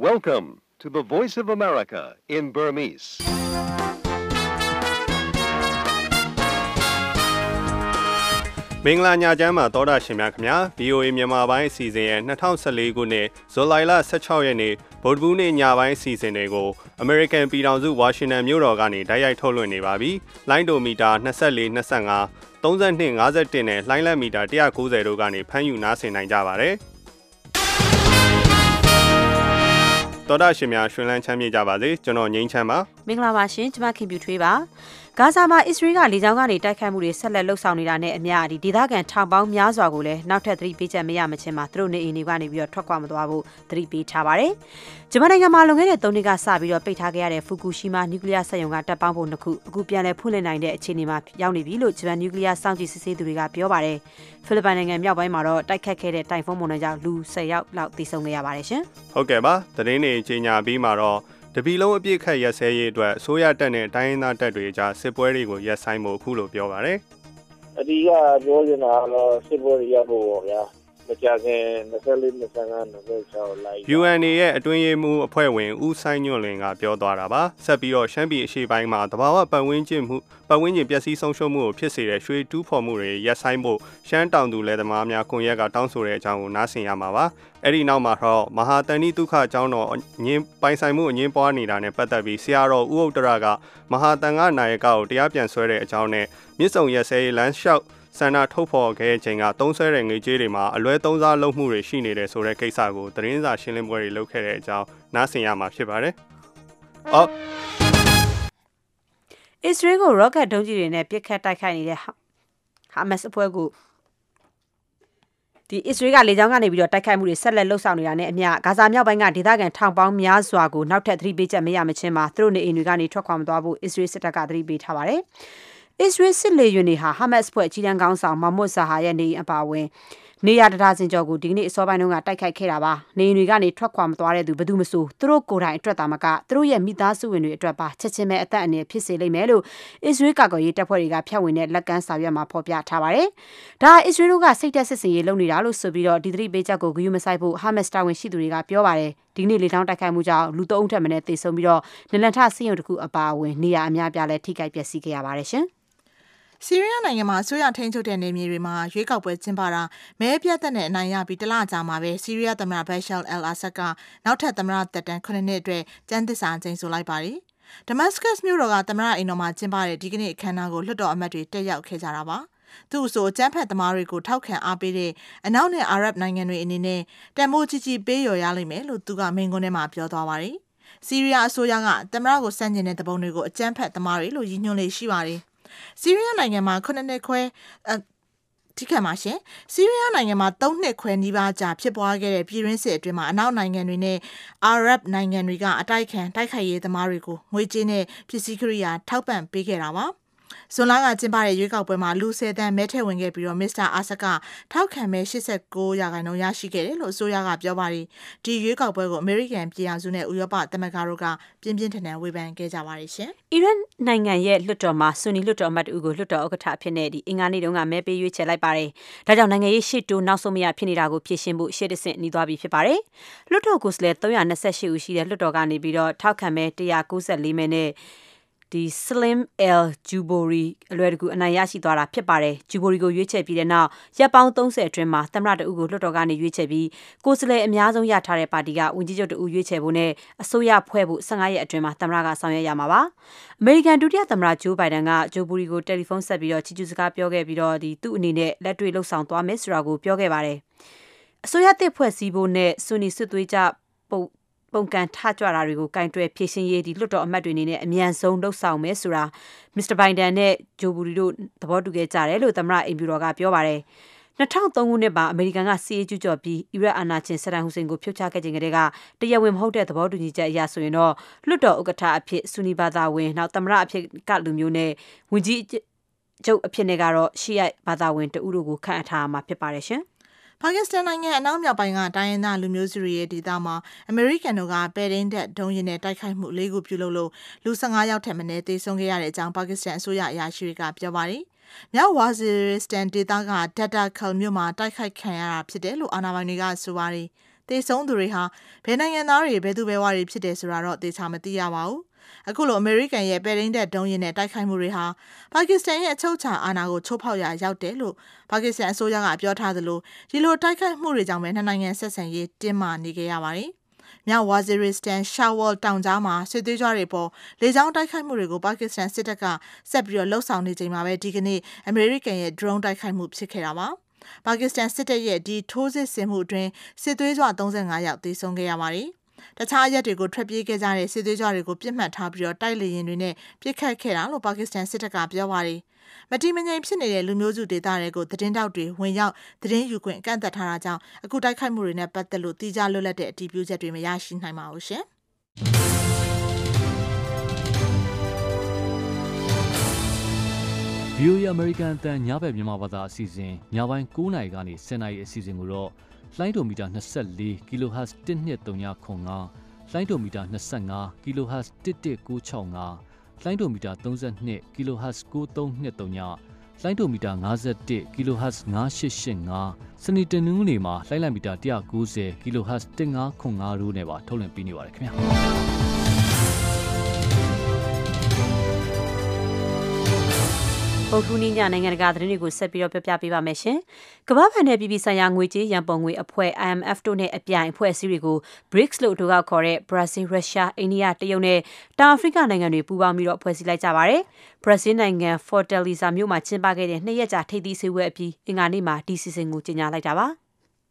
Welcome to the Voice of America in Burmese. ။မင်္ဂလာညချမ်းပါသောတာရှင်များခင်ဗျာ VOA မြန်မာပိုင်းအစီအစဉ်ရဲ့2014ခုနှစ်ဇူလိုင်လ16ရက်နေ့ဗုဒ္ဓဘူးနေ့ညပိုင်းအစီအစဉ်တွေကို American ပြည်ထောင်စုဝါရှင်တန်မြို့တော်ကနေတိုက်ရိုက်ထုတ်လွှင့်နေပါပြီ။လိုင်းဒိုမီတာ24 25 32 51နဲ့လိုင်းလက်မီတာ190တို့ကနေဖမ်းယူနားဆင်နိုင်ကြပါတယ်။တော်တာရှင်များရှင်လန်းချမ်းမြေ့ကြပါစေကျွန်တော်ငိမ့်ချမ်းပါမင်္ဂလာပါရှင်ကျွန်မခင်ပြူထွေးပါဂါဇာမှာအစ္စရေးကလေကြောင်းကနေတိုက်ခိုက်မှုတွေဆက်လက်လှုပ်ဆောင်နေတာနဲ့အမျှဒီဒေသခံထောင်ပေါင်းများစွာကိုလည်းနောက်ထပ်သတိပေးချက်မရမချင်းမှာသူတို့နေအိမ်တွေကနေပြီးတော့ထွက်ခွာမသွားဖို့သတိပေးထားပါတယ်ဂျပန်နိုင်ငံမှာလွန်ခဲ့တဲ့3နှစ်ကစပြီးတော့ပိတ်ထားခဲ့ရတဲ့ဖူကူရှီမာနျူကလ িয়ার စက်ရုံကတပ်ပေါင်းဖို့နှစ်ခုအခုပြန်လည်ဖွင့်လှစ်နိုင်တဲ့အခြေအနေမှာရောက်နေပြီလို့ဂျပန်နျူကလ িয়ার စောင့်ကြည့်စစ်ဆေးသူတွေကပြောပါတယ်ဖိလစ်ပိုင်နိုင်ငံမြောက်ပိုင်းမှာတော့တိုက်ခတ်ခဲ့တဲ့တိုင်ဖွန်းမုန်တိုင်းကြောင့်လူ10ယောက်လောက်သေဆုံးခဲ့ရပါတယ်ရှင်ဟုတ်ကဲ့ပါသတင်းတွေကြီးညာပြီးမှာတော့တပီလုံးအပြည့်ခတ်ရက်စဲရေးအတွက်အစိုးရတပ်နဲ့တိုင်းရင်းသားတပ်တွေကြားစစ်ပွဲတွေကိုရပ်ဆိုင်းဖို့အခုလိုပြောပါတယ်။အဒီကပြောနေတာတော့စစ်ပွဲတွေရပ်ဖို့ပေါ့ဗျာ။မကြခင်24 25 26လိုက် UNA ရဲ့အတွင်းရေးမှူးအဖွဲ့ဝင်ဦးဆိုင်ညွန့်လင်ကပြောသွားတာပါဆက်ပြီးတော့ရှမ်းပြည်အရှေ့ပိုင်းမှာတဘာဝပတ်ဝန်းကျင်ပျက်စီးဆုံးရှုံးမှုကိုဖြစ်စေတဲ့ရွှေတူးဖော်မှုတွေရပ်ဆိုင်းဖို့ရှမ်းတောင်သူလယ်သမားများကွန်ရက်ကတောင်းဆိုတဲ့အကြောင်းကိုနားဆင်ရမှာပါအဲ့ဒီနောက်မှာတော့မဟာတန်တိဒုက္ခအကြောင်းတော်ငင်းပိုင်ဆိုင်မှုအငင်းပွားနေတာနဲ့ပတ်သက်ပြီးဆရာတော်ဦးဥတ္တရကမဟာတန်ခနာယကကိုတရားပြန်ဆွဲတဲ့အကြောင်းနဲ့မြစ်ဆုံရက်စဲလမ်းလျှောက်ဆန္ဒထုတ်ဖော်ခဲ့ချိန်ကသုံးဆွဲတဲ့ငွေကြေးတွေမှာအလွဲသုံးစားလုပ်မှုတွေရှိနေတယ်ဆိုတဲ့ကိစ္စကိုသတင်းစာရှင်းလင်းပွဲတွေလုပ်ခဲ့တဲ့အကြောင်းနားဆင်ရမှာဖြစ်ပါတယ်။အစ္စရေးကိုရော့ကတ်ဒုံးကျည်တွေနဲ့ပစ်ခတ်တိုက်ခိုက်နေတဲ့ဟာမတ်စ်အဖွဲ့ကိုဒီအစ္စရေးကလေကြောင်းကနေပြီးတော့တိုက်ခိုက်မှုတွေဆက်လက်လှုပ်ဆောင်နေတာနဲ့အမျှဂါဇာမြောက်ပိုင်းကဒေသခံထောင်ပေါင်းများစွာကိုနောက်ထပ်သတိပေးချက်မရမချင်းမှာသူတို့နေအိမ်တွေကနေထွက်ခွာမသွားဖို့အစ္စရေးစစ်တပ်ကသတိပေးထားပါတယ်။အစ္စရေးစစ်လေယာဉ်တွေဟာဟာမတ်စ်ဖွဲ့အကြီးတန်းခေါင်းဆောင်မာမွတ်ဇာဟာရဲ့နေအိမ်အပါအဝင်နေရတဒါစင်ကျော်ကိုဒီကနေ့အစောပိုင်းတုန်းကတိုက်ခိုက်ခဲ့တာပါ။နေအိမ်တွေကနေထွက်ခွာမသွားတဲ့သူဘယ်သူမှမဆိုသူတို့ကိုယ်တိုင်အတွက်သာမကသူတို့ရဲ့မိသားစုဝင်တွေအတွက်ပါချက်ချင်းပဲအသက်အန္တရာယ်ဖြစ်စေလိမ့်မယ်လို့အစ္စရေးကာကွယ်ရေးတပ်ဖွဲ့တွေကဖြတ်ဝင်တဲ့လက်ကမ်းစာရွက်မှာဖော်ပြထားပါတယ်။ဒါအစ္စရေးတို့ကစိတ်သက်စစ်စင်ရေးလုပ်နေတာလို့ဆိုပြီးတော့ဒီသတိပေးချက်ကိုဂရုမစိုက်ဖို့ဟာမတ်စ်တာဝန်ရှိသူတွေကပြောပါတယ်။ဒီနေ့လေကြောင်းတိုက်ခိုက်မှုကြောင့်လူ3ဦးထက်မနည်းသေဆုံးပြီးတော့နလန်ထဆေးရုံတစ်ခုအပါအဝင်နေရာအများပြားလည်းထိခိုက်ပျက်စီးခဲ့ရပါတယ်ရှင်။ဆီးရီးယားနိုင်ငံမှာအစိုးရထိန်းချုပ်တဲ့နေမြေတွေမှာရွေးကောက်ပွဲကျင်းပတာမဲပြတ်သက်နဲ့အနိုင်ရပြီးတလကြာမှာပဲဆီးရီးယားသမ္မတဘက်ရှာအယ်အာဆတ်ကနောက်ထပ်သမ္မတသက်တမ်း9နှစ်အတွက်ကျန်းသစ္စာကျိန်ဆိုလိုက်ပါတယ်။ဒမတ်စကတ်မြို့တော်ကသမ္မတအိမ်တော်မှာကျင်းပတဲ့ဒီကနေ့အခမ်းအနားကိုလွှတ်တော်အမတ်တွေတက်ရောက်ခဲ့ကြတာပါ။သူ့အဆိုအကြမ်းဖက်သမားတွေကိုထောက်ခံအားပေးတဲ့အနောက်နဲ့အာရပ်နိုင်ငံတွေအနေနဲ့တန်ဖိုးကြီးကြီးပေးလျော်ရလိမ့်မယ်လို့သူကမိန့်ခွန်းထဲမှာပြောသွားပါတယ်။ဆီးရီးယားအစိုးရကသမ္မတကိုစန့်ကျင်တဲ့သဘောတွေကိုအကြမ်းဖက်သမားတွေလို့ရည်ညွှန်းလေးရှိပါတယ်။ဆီးရီးယားနိုင်ငံမှာ9နှစ်ခွဲထိခံပါရှင်ဆီးရီးယားနိုင်ငံမှာ3နှစ်ခွဲနီးပါးကြာဖြစ်ပွားခဲ့တဲ့ပြည်တွင်းစစ်အတွင်းမှာအနောက်နိုင်ငံတွေနဲ့အာရပ်နိုင်ငံတွေကအတိုက်ခိုက်ရေးသမားတွေကိုငွေကြေးနဲ့ပစ္စည်းကိရိယာထောက်ပံ့ပေးခဲ့တာပါဇွန်လကကျင်းပတဲ့ရွေးကောက်ပွဲမှာလူ10သန်းမဲထည့်ဝင်ခဲ့ပြီးတော့မစ္စတာအာဆတ်ကထောက်ခံမဲ89%ရရှိခဲ့တယ်လို့အစိုးရကပြောပါတယ်ဒီရွေးကောက်ပွဲကိုအမေရိကန်ပြည်ထောင်စုနဲ့ဥရောပသမဂ္ဂတို့ကပြင်းပြင်းထန်ထန်ဝေဖန်ခဲ့ကြပါတယ်ရှင်အီရန်နိုင်ငံရဲ့လွှတ်တော်မှာဆွန်နီလွှတ်တော်အမတ်အူကိုလွှတ်တော်ဥက္ကဋ္ဌအဖြစ်နဲ့အင်္ဂါနေ့တုန်းကမဲပေးရွေးချယ်လိုက်ပါတယ်ဒါကြောင့်နိုင်ငံရေးရှေ့တိုးနောက်ဆုံးမရဖြစ်နေတာကိုဖြေရှင်းဖို့ရှေ့တဆင့်နှီးသွားပြီဖြစ်ပါတယ်လွှတ်တော်ကိုယ်စားလှယ်328ဦးရှိတဲ့လွှတ်တော်ကနေပြီးတော့ထောက်ခံမဲ194မဲနဲ့Slim El Jubori အလွယ်တကူအနိုင်ရရှိသွားတာဖြစ်ပါတယ်။ Jubori ကိုရွေးချယ်ပြီးတဲ့နောက်ရက်ပေါင်း30အတွင်းမှာသမ္မတတဦးကိုလွှတ်တော်ကနေရွေးချယ်ပြီးကိုယ်စားလှယ်အများဆုံးရထားတဲ့ပါတီကဝန်ကြီးချုပ်တဦးရွေးချယ်ဖို့နဲ့အစိုးရဖွဲ့ဖို့15ရက်အတွင်းမှာသမ္မတကဆောင်ရွက်ရမှာပါ။အမေရိကန်ဒုတိယသမ္မတဂျိုးဘိုင်ဒန်က Jubori ကိုတယ်လီဖုန်းဆက်ပြီးတော့ချီးကျူးစကားပြောခဲ့ပြီးတော့သူ့အနေနဲ့လက်တွေ့လှုပ်ဆောင်သွားမယ်ဆိုတာကိုပြောခဲ့ပါတယ်။အစိုးရသစ်ဖွဲ့စည်းဖို့နဲ့ဆွန်နီစစ်သွေးကြပုံကန်ထကြွတာတွေကိုကင်တွယ်ဖြည့်ရှင်းရေးလွှတ်တော်အမတ်တွေအနေနဲ့အမြန်ဆုံးလှုပ်ဆောင်မယ်ဆိုတာမစ္စတာဘိုင်ဒန်နဲ့ဂျိုဘူရီတို့သဘောတူခဲ့ကြတယ်လို့သမ္မတအိမ်ဖြူတော်ကပြောပါတယ်။2003ခုနှစ်မှာအမေရိကန်ကစီးရေးကျူးကျော်ပြီးအီရတ်အာဏာရှင်ဆဒမ်ဟူစိန်ကိုဖြုတ်ချခဲ့ချိန်ကတည်းကတရားဝင်မဟုတ်တဲ့သဘောတူညီချက်အရဆိုရင်တော့လွှတ်တော်ဥက္ကဋ္ဌအဖြစ်ဆူနီဘာသာဝင်နောက်သမ္မတအဖြစ်ကလူမျိုးနဲ့ဝန်ကြီးချုပ်အဖြစ်နဲ့ကတော့ရှီယိုက်ဘာသာဝင်တဦးတို့ကိုခန့်အပ်ထားမှာဖြစ်ပါတယ်ရှင်။ပါကစ္စတန်နိုင်ငံအနောက်မြောက်ပိုင်းကတိုင်းရင်းသားလူမျိုးစုတွေရဲ့ဒေသမှာအမေရိကန်တို့ကပဲရင်းတပ်ဒုံးရင်နဲ့တိုက်ခိုက်မှု၄ခုပြုလုပ်လို့လူ15ယောက်ထက်မနည်းသေဆုံးခဲ့ရတဲ့အကြောင်းပါကစ္စတန်အစိုးရအရာရှိတွေကပြောပါတယ်။မြောက်ဝါဇီရစ္စတန်ဒေသကဒက်တာခယ်မြို့မှာတိုက်ခိုက်ခံရတာဖြစ်တယ်လို့အာဏာပိုင်တွေကဆိုပါတယ်။တေဆုံးသူတွေဟာဘယ်နိုင်ငံသားတွေဘယ်သူဘယ်ဝါတွေဖြစ်တယ်ဆိုတာတော့သေချာမသိရပါဘူးအခုလိုအမေရိကန်ရဲ့ပဲရင်းတဲ့ဒုံးရင်နဲ့တိုက်ခိုက်မှုတွေဟာပါကစ္စတန်ရဲ့အချုပ်အခြာအာဏာကိုချိုးဖောက်ရာရောက်တယ်လို့ပါကစ္စတန်အစိုးရကပြောထားသလိုဒီလိုတိုက်ခိုက်မှုတွေကြောင့်ပဲနှစ်နိုင်ငံဆက်ဆံရေးတင်းမာနေကြရပါတယ်မြောက်ဝါဇီရစ်စတန်ရှာဝေါ်တောင်ကြားမှာစစ်သွေးကြွတွေပေါ်လေကြောင်းတိုက်ခိုက်မှုတွေကိုပါကစ္စတန်စစ်တပ်ကဆက်ပြီးတော့လှုပ်ဆောင်နေချိန်မှာပဲဒီကနေ့အမေရိကန်ရဲ့ drone တိုက်ခိုက်မှုဖြစ်ခဲ့တာပါပါကစ္စတန်စစ်တပ်ရဲ့ဒီထိုးစစ်ဆင်မှုအတွင်းစစ်သွေးကြွ35ယောက်သေဆုံးခဲ့ရပါတယ်တခြားရက်တွေကိုထွက်ပြေးခဲ့ကြတဲ့စစ်သွေးကြွတွေကိုပြစ်မှတ်ထားပြီးတော့တိုက်လေရင်တွေနဲ့ပြစ်ခတ်ခဲ့တာလို့ပါကစ္စတန်စစ်တပ်ကပြောပါတယ်မတိမငြိမ်ဖြစ်နေတဲ့လူမျိုးစုဒေသတွေကိုသတင်းတောက်တွေဝင်ရောက်သတင်းယူခွင့်ကန့်သတ်ထားတာကြောင့်အခုတိုက်ခိုက်မှုတွေနဲ့ပတ်သက်လို့တိကျလွတ်လပ်တဲ့အတည်ပြုချက်တွေမရရှိနိုင်ပါဘူးရှင်။ VOA American အတန်ညဘက်မြန်မာဘာသာအစီအစဉ်ညပိုင်း9:00 နာရီကနေ10:00 နာရီအစီအစဉ်ကိုတော့လိုင်းဒိုမီတာ24 kHz 1235လိုင်းဒိုမီတာ25 kHz 11965လိုင်းဒိုမီတာ32 kHz 9323လိုင်းဒိုမီတာ51 kHz 9885စနေတနင်္ဂနွေမှာလိုင်းလံမီတာ190 kHz 1505တို့နဲ့ပါထုတ်လွှင့်ပေးနေပါတယ်ခင်ဗျာပုတ်ထူးနီးညနိုင်ငံတကာသတင်းတွေကိုဆက်ပြီးတော့ပြပြပေးပါမယ်ရှင်။ကမ္ဘာ့ဘဏ်နဲ့ပြည်ပဆိုင်ရာငွေကြေးရန်ပုံငွေအဖွဲ့ IMF တို့နဲ့အပြိုင်အဖွဲ့အစည်းတွေကို BRICS လို့အတိုကောက်ခေါ်တဲ့ Brazil, Russia, India, တရုတ်နဲ့တောင်အာဖရိကနိုင်ငံတွေပူးပေါင်းပြီးတော့ဖွဲ့စည်းလိုက်ကြပါတယ်။ Brazil နိုင်ငံ Fortaleza မြို့မှာကျင်းပခဲ့တဲ့2ရက်ကြာထိပ်သီးစည်းဝေးအပြီးအင်္ဂါနေ့မှာဒီစီစဉ်ကိုကြေညာလိုက်တာပါ။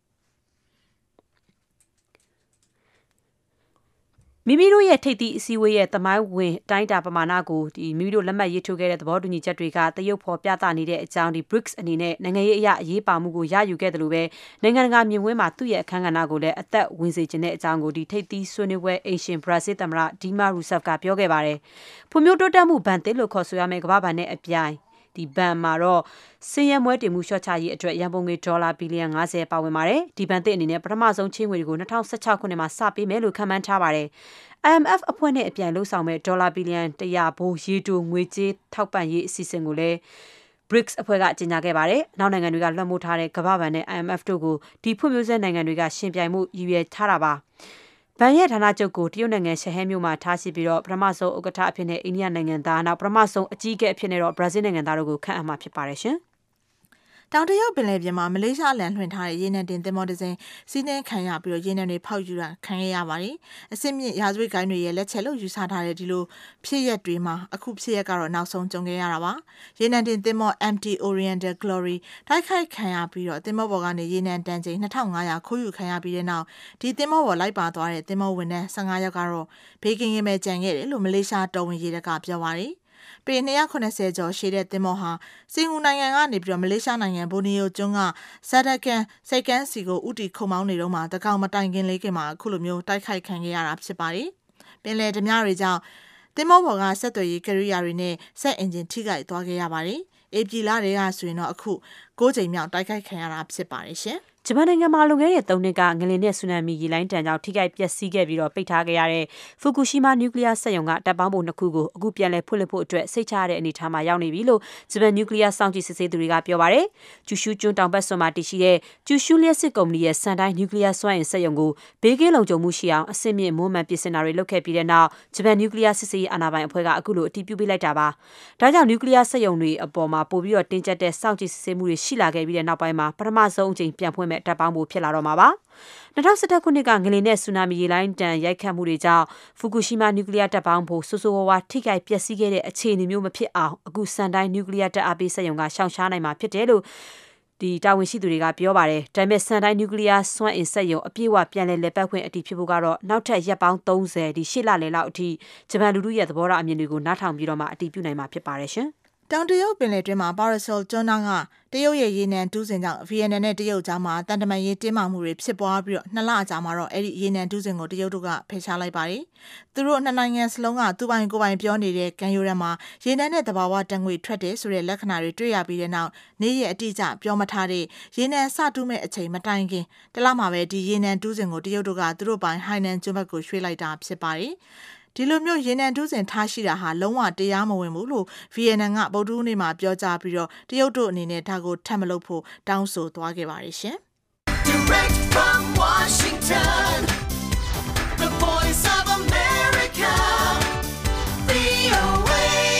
မိမိတို့ရဲ့ထိပ်သီးအစည်းအဝေးရဲ့သမိုင်းဝင်တိုင်းတာပမာဏကိုမိမိတို့လက်မှတ်ရေးထိုးခဲ့တဲ့သဘောတူညီချက်တွေကတရုတ်ဖော်ပြသနေတဲ့အကြောင်းBRICS အနေနဲ့နိုင်ငံရေးအရအရေးပါမှုကိုရယူခဲ့တယ်လို့ပဲနိုင်ငံတကာမြင်ကွင်းမှာသူ့ရဲ့အခမ်းကဏ္ဍကိုလည်းအသက်ဝင်စေခြင်းတဲ့အကြောင်းကိုထိပ်သီးဆွေးနွေးပွဲအင်ရှင်ဘရာဇီးသမ္မတဒီမာရူဆက်ဖ်ကပြောခဲ့ပါတယ်။ဖွံ့ဖြိုးတိုးတက်မှုဘဏ်သစ်လို့ခေါ်ဆိုရမယ့်ကမ္ဘာ့ဘဏ်နဲ့အပြိုင်ဒီဘဏ်မှာတော့စင်ရမွဲတင်မှုလျှော့ချရေးအတွက်ရန်ပုံငွေဒေါ်လာဘီလီယံ50ပါဝင်ပါတယ်။ဒီဘဏ်သစ်အနေနဲ့ပထမဆုံးချေးငွေတွေကို2016ခုနှစ်မှာစပေးမယ်လို့ခန့်မှန်းထားပါတယ်။ IMF အဖွဲ့နဲ့အပြိုင်လှုပ်ဆောင်မဲ့ဒေါ်လာဘီလီယံ100ဘိုးရေတိုငွေကြေးထောက်ပံ့ရေးအစီအစဉ်ကိုလည်း BRICS အဖွဲ့ကကြေညာခဲ့ပါတယ်။နောက်နိုင်ငံတွေကလွှမ်းမိုးထားတဲ့ကမ္ဘာ့ဘဏ်နဲ့ IMF တို့ကိုဒီဖွံ့ဖြိုးဆဲနိုင်ငံတွေကရှင်ပြိုင်မှုရည်ရွယ်ထားတာပါ။ဘဏ်ရဲ့ဌာနချုပ်ကိုတရုတ်နိုင်ငံရှဟဲမြို့မှာထားရှိပြီးတော့ပထမဆုံးဥက္ကဋ္ဌအဖြစ်နဲ့အိန္ဒိယနိုင်ငံသားနောက်ပထမဆုံးအကြီးအကဲအဖြစ်နဲ့တော့ဘရာဇီးနိုင်ငံသားတို့ကိုခန့်အပ်မှာဖြစ်ပါတယ်ရှင်။တောင်တရုတ်ပင်လယ်ပြင်မှာမလေးရှားလန်လွှင့်ထားတဲ့ရေနံတင်သင်္ဘောတစ်စင်းစီးနှင်းခံရပြီးတော့ရေနံတွေဖောက်ယူတာခံရပါတယ်။အစစ်မြစ်ရာဇဝတ်ဂိုဏ်းတွေရဲ့လက်ချက်လို့ယူဆထားတဲ့ဒီလိုဖြစ်ရပ်တွေမှာအခုဖြစ်ရပ်ကတော့နောက်ဆုံးကြုံခဲ့ရတာပါ။ရေနံတင်သင်္ဘော MT Oriental Glory တိုက်ခိုက်ခံရပြီးတော့သင်္ဘောပေါ်ကနေရေနံတန်ချိန်2500ခိုးယူခံရပြီးတဲ့နောက်ဒီသင်္ဘောပေါ်လိုက်ပါသွားတဲ့သင်္ဘောဝန်ထမ်း15ယောက်ကတော့ဘေးကင်းကင်းပဲကြံခဲ့တယ်လို့မလေးရှားတော်ဝင်ရေတပ်ကပြောပါတယ်။ပေ290ကျော်ရှည်တဲ့သင်္ဘောဟာစင်ကာပူနိုင်ငံကနေပြီးတော့မလေးရှားနိုင်ငံဘိုနီယိုကျွန်းကဆာဒကန်စိတ်ကန်းစီကိုဥတီခုံမောင်းနေတော့မှတကောင်မတိုင်ခင်လေးကမှအခုလိုမျိုးတိုက်ခိုက်ခံခဲ့ရတာဖြစ်ပါတယ်။ပင်လယ်ဓမြတွေကြောင့်သင်္ဘောပေါ်ကဆက်သွယ်ရေးကိရိယာတွေနဲ့စက်အင်ဂျင်ထိခိုက်သွားခဲ့ရပါတယ်။အေပီလာတွေကဆိုရင်တော့အခု6ကြိမ်မြောက်တိုက်ခိုက်ခံရတာဖြစ်ပါတယ်ရှင်။ဂျပန်နိုင်ငံမှာလွန်ခဲ့တဲ့3နှစ်ကငလင်နဲ့ဆူနာမီရေလိုင်းတန်ကြောင့်ထိခိုက်ပျက်စီးခဲ့ပြီးတော့ပိတ်ထားခဲ့ရတဲ့ဖူကူရှီမာနျူကလ িয়ার စက်ရုံကတပ်ပေါင်းပုံ2ခုကိုအခုပြန်လည်ဖွင့်လှစ်ဖို့အတွက်စိတ်ချရတဲ့အနေအထားမှာရောက်နေပြီလို့ဂျပန်နျူကလ িয়ার စောင့်ကြည့်စစ်ဆေးသူတွေကပြောပါတယ်။ကျူရှူကျွန်းတောင်ဘက်စွန်မှာတည်ရှိတဲ့ကျူရှူလျှက်စစ်ကုမ္ပဏီရဲ့စန်တိုင်းနျူကလ িয়ার စွမ်းအင်စက်ရုံကိုဘေးကင်းလုံခြုံမှုရှိအောင်အဆင့်မြင့်မွမ်းမံပြင်ဆင်တာတွေလုပ်ခဲ့ပြီးတဲ့နောက်ဂျပန်နျူကလ িয়ার စစ်ဆေးရေးအာဏာပိုင်အဖွဲ့ကအခုလိုအတည်ပြုပေးလိုက်တာပါ။ဒါကြောင့်နျူကလ িয়ার စက်ရုံတွေအပေါ်မှာပို့ပြီးတော့တင်းကျပ်တဲ့စောင့်ကြည့်စစ်ဆေးမှုတွေရှိလာခဲ့ပြီးတဲ့နောက်ပိုင်းမှာပထမဆုံးအကြိမ်ပြန်ဖွင့်မဲ့တပ်ပေါင်းဖို့ဖြစ်လာတော့မှာပါ2011ခုနှစ်ကငလင်နဲ့ဆူနာမီရေလိုင်းတန်ရိုက်ခတ်မှုတွေကြောင့်ဖူကူရှီမာနျူကလ িয়ার တပ်ပေါင်းဖို့ဆိုးဆိုးဝါးဝါထိခိုက်ပျက်စီးခဲ့တဲ့အခြေအနေမျိုးမဖြစ်အောင်အခုစန်တိုင်းနျူကလ িয়ার တပ်အားပေးစက်ရုံကရှောင်ရှားနိုင်မှာဖြစ်တယ်လို့တာဝန်ရှိသူတွေကပြောပါတယ်။ဒါပေမဲ့စန်တိုင်းနျူကလ িয়ার စွမ်းအင်စက်ရုံအပြည့်အဝပြန်လည်ပတ်ခွင့်အတည်ဖြစ်ဖို့ကတော့နောက်ထပ်ရက်ပေါင်း30ရှေ့လလယ်လောက်အထိဂျပန်လူထုရဲ့သဘောထားအမြင်တွေကိုနားထောင်ပြီးတော့မှအတည်ပြုနိုင်မှာဖြစ်ပါတယ်ရှင်။တောင်တရုတ်ပင်လယ်တွင်းမှာပါရာဆိုကျွန်းသားကတရုတ်ရဲ့ရေနံတူးစင်ကြောင့်ဗီယက်နမ်နဲ့တရုတ်ကြားမှာတန်တမာရေးတင်းမာမှုတွေဖြစ်ပွားပြီးတော့2လအကြာမှာတော့အဲ့ဒီရေနံတူးစင်ကိုတရုတ်တို့ကဖယ်ရှားလိုက်ပါတယ်။သူတို့နှစ်နိုင်ငံစလုံးကသူပိုင်ကိုယ်ပိုင်ပြောနေတဲ့ကန်ယိုရန်မှာရေနံနဲ့တဘာဝတန်ငွေထွက်တယ်ဆိုတဲ့လက္ခဏာတွေတွေ့ရပြီးတဲ့နောက်နေ့ရက်အတိအကျပြောမထားတဲ့ရေနံစတူးမဲ့အချိန်မတိုင်ခင်တလမှာပဲဒီရေနံတူးစင်ကိုတရုတ်တို့ကသူတို့ပိုင်ဟိုင်နန်ကျွန်းဘက်ကိုရွှေ့လိုက်တာဖြစ်ပါတယ်။ဒီလိုမျိုးရေနံတူးစင်ထားရှိတာဟာလုံးဝတရားမဝင်ဘူးလို့ဗီယက်နမ်ကဗုဒ္ဓဦးနေ့မှာပြောကြားပြီးတော့တရုတ်တို့အနေနဲ့ဒါကိုထပ်မလုပ်ဖို့တောင်းဆိုသွားခဲ့ပါတယ်ရှင်။ Direct from Washington, the voice of America, VOA.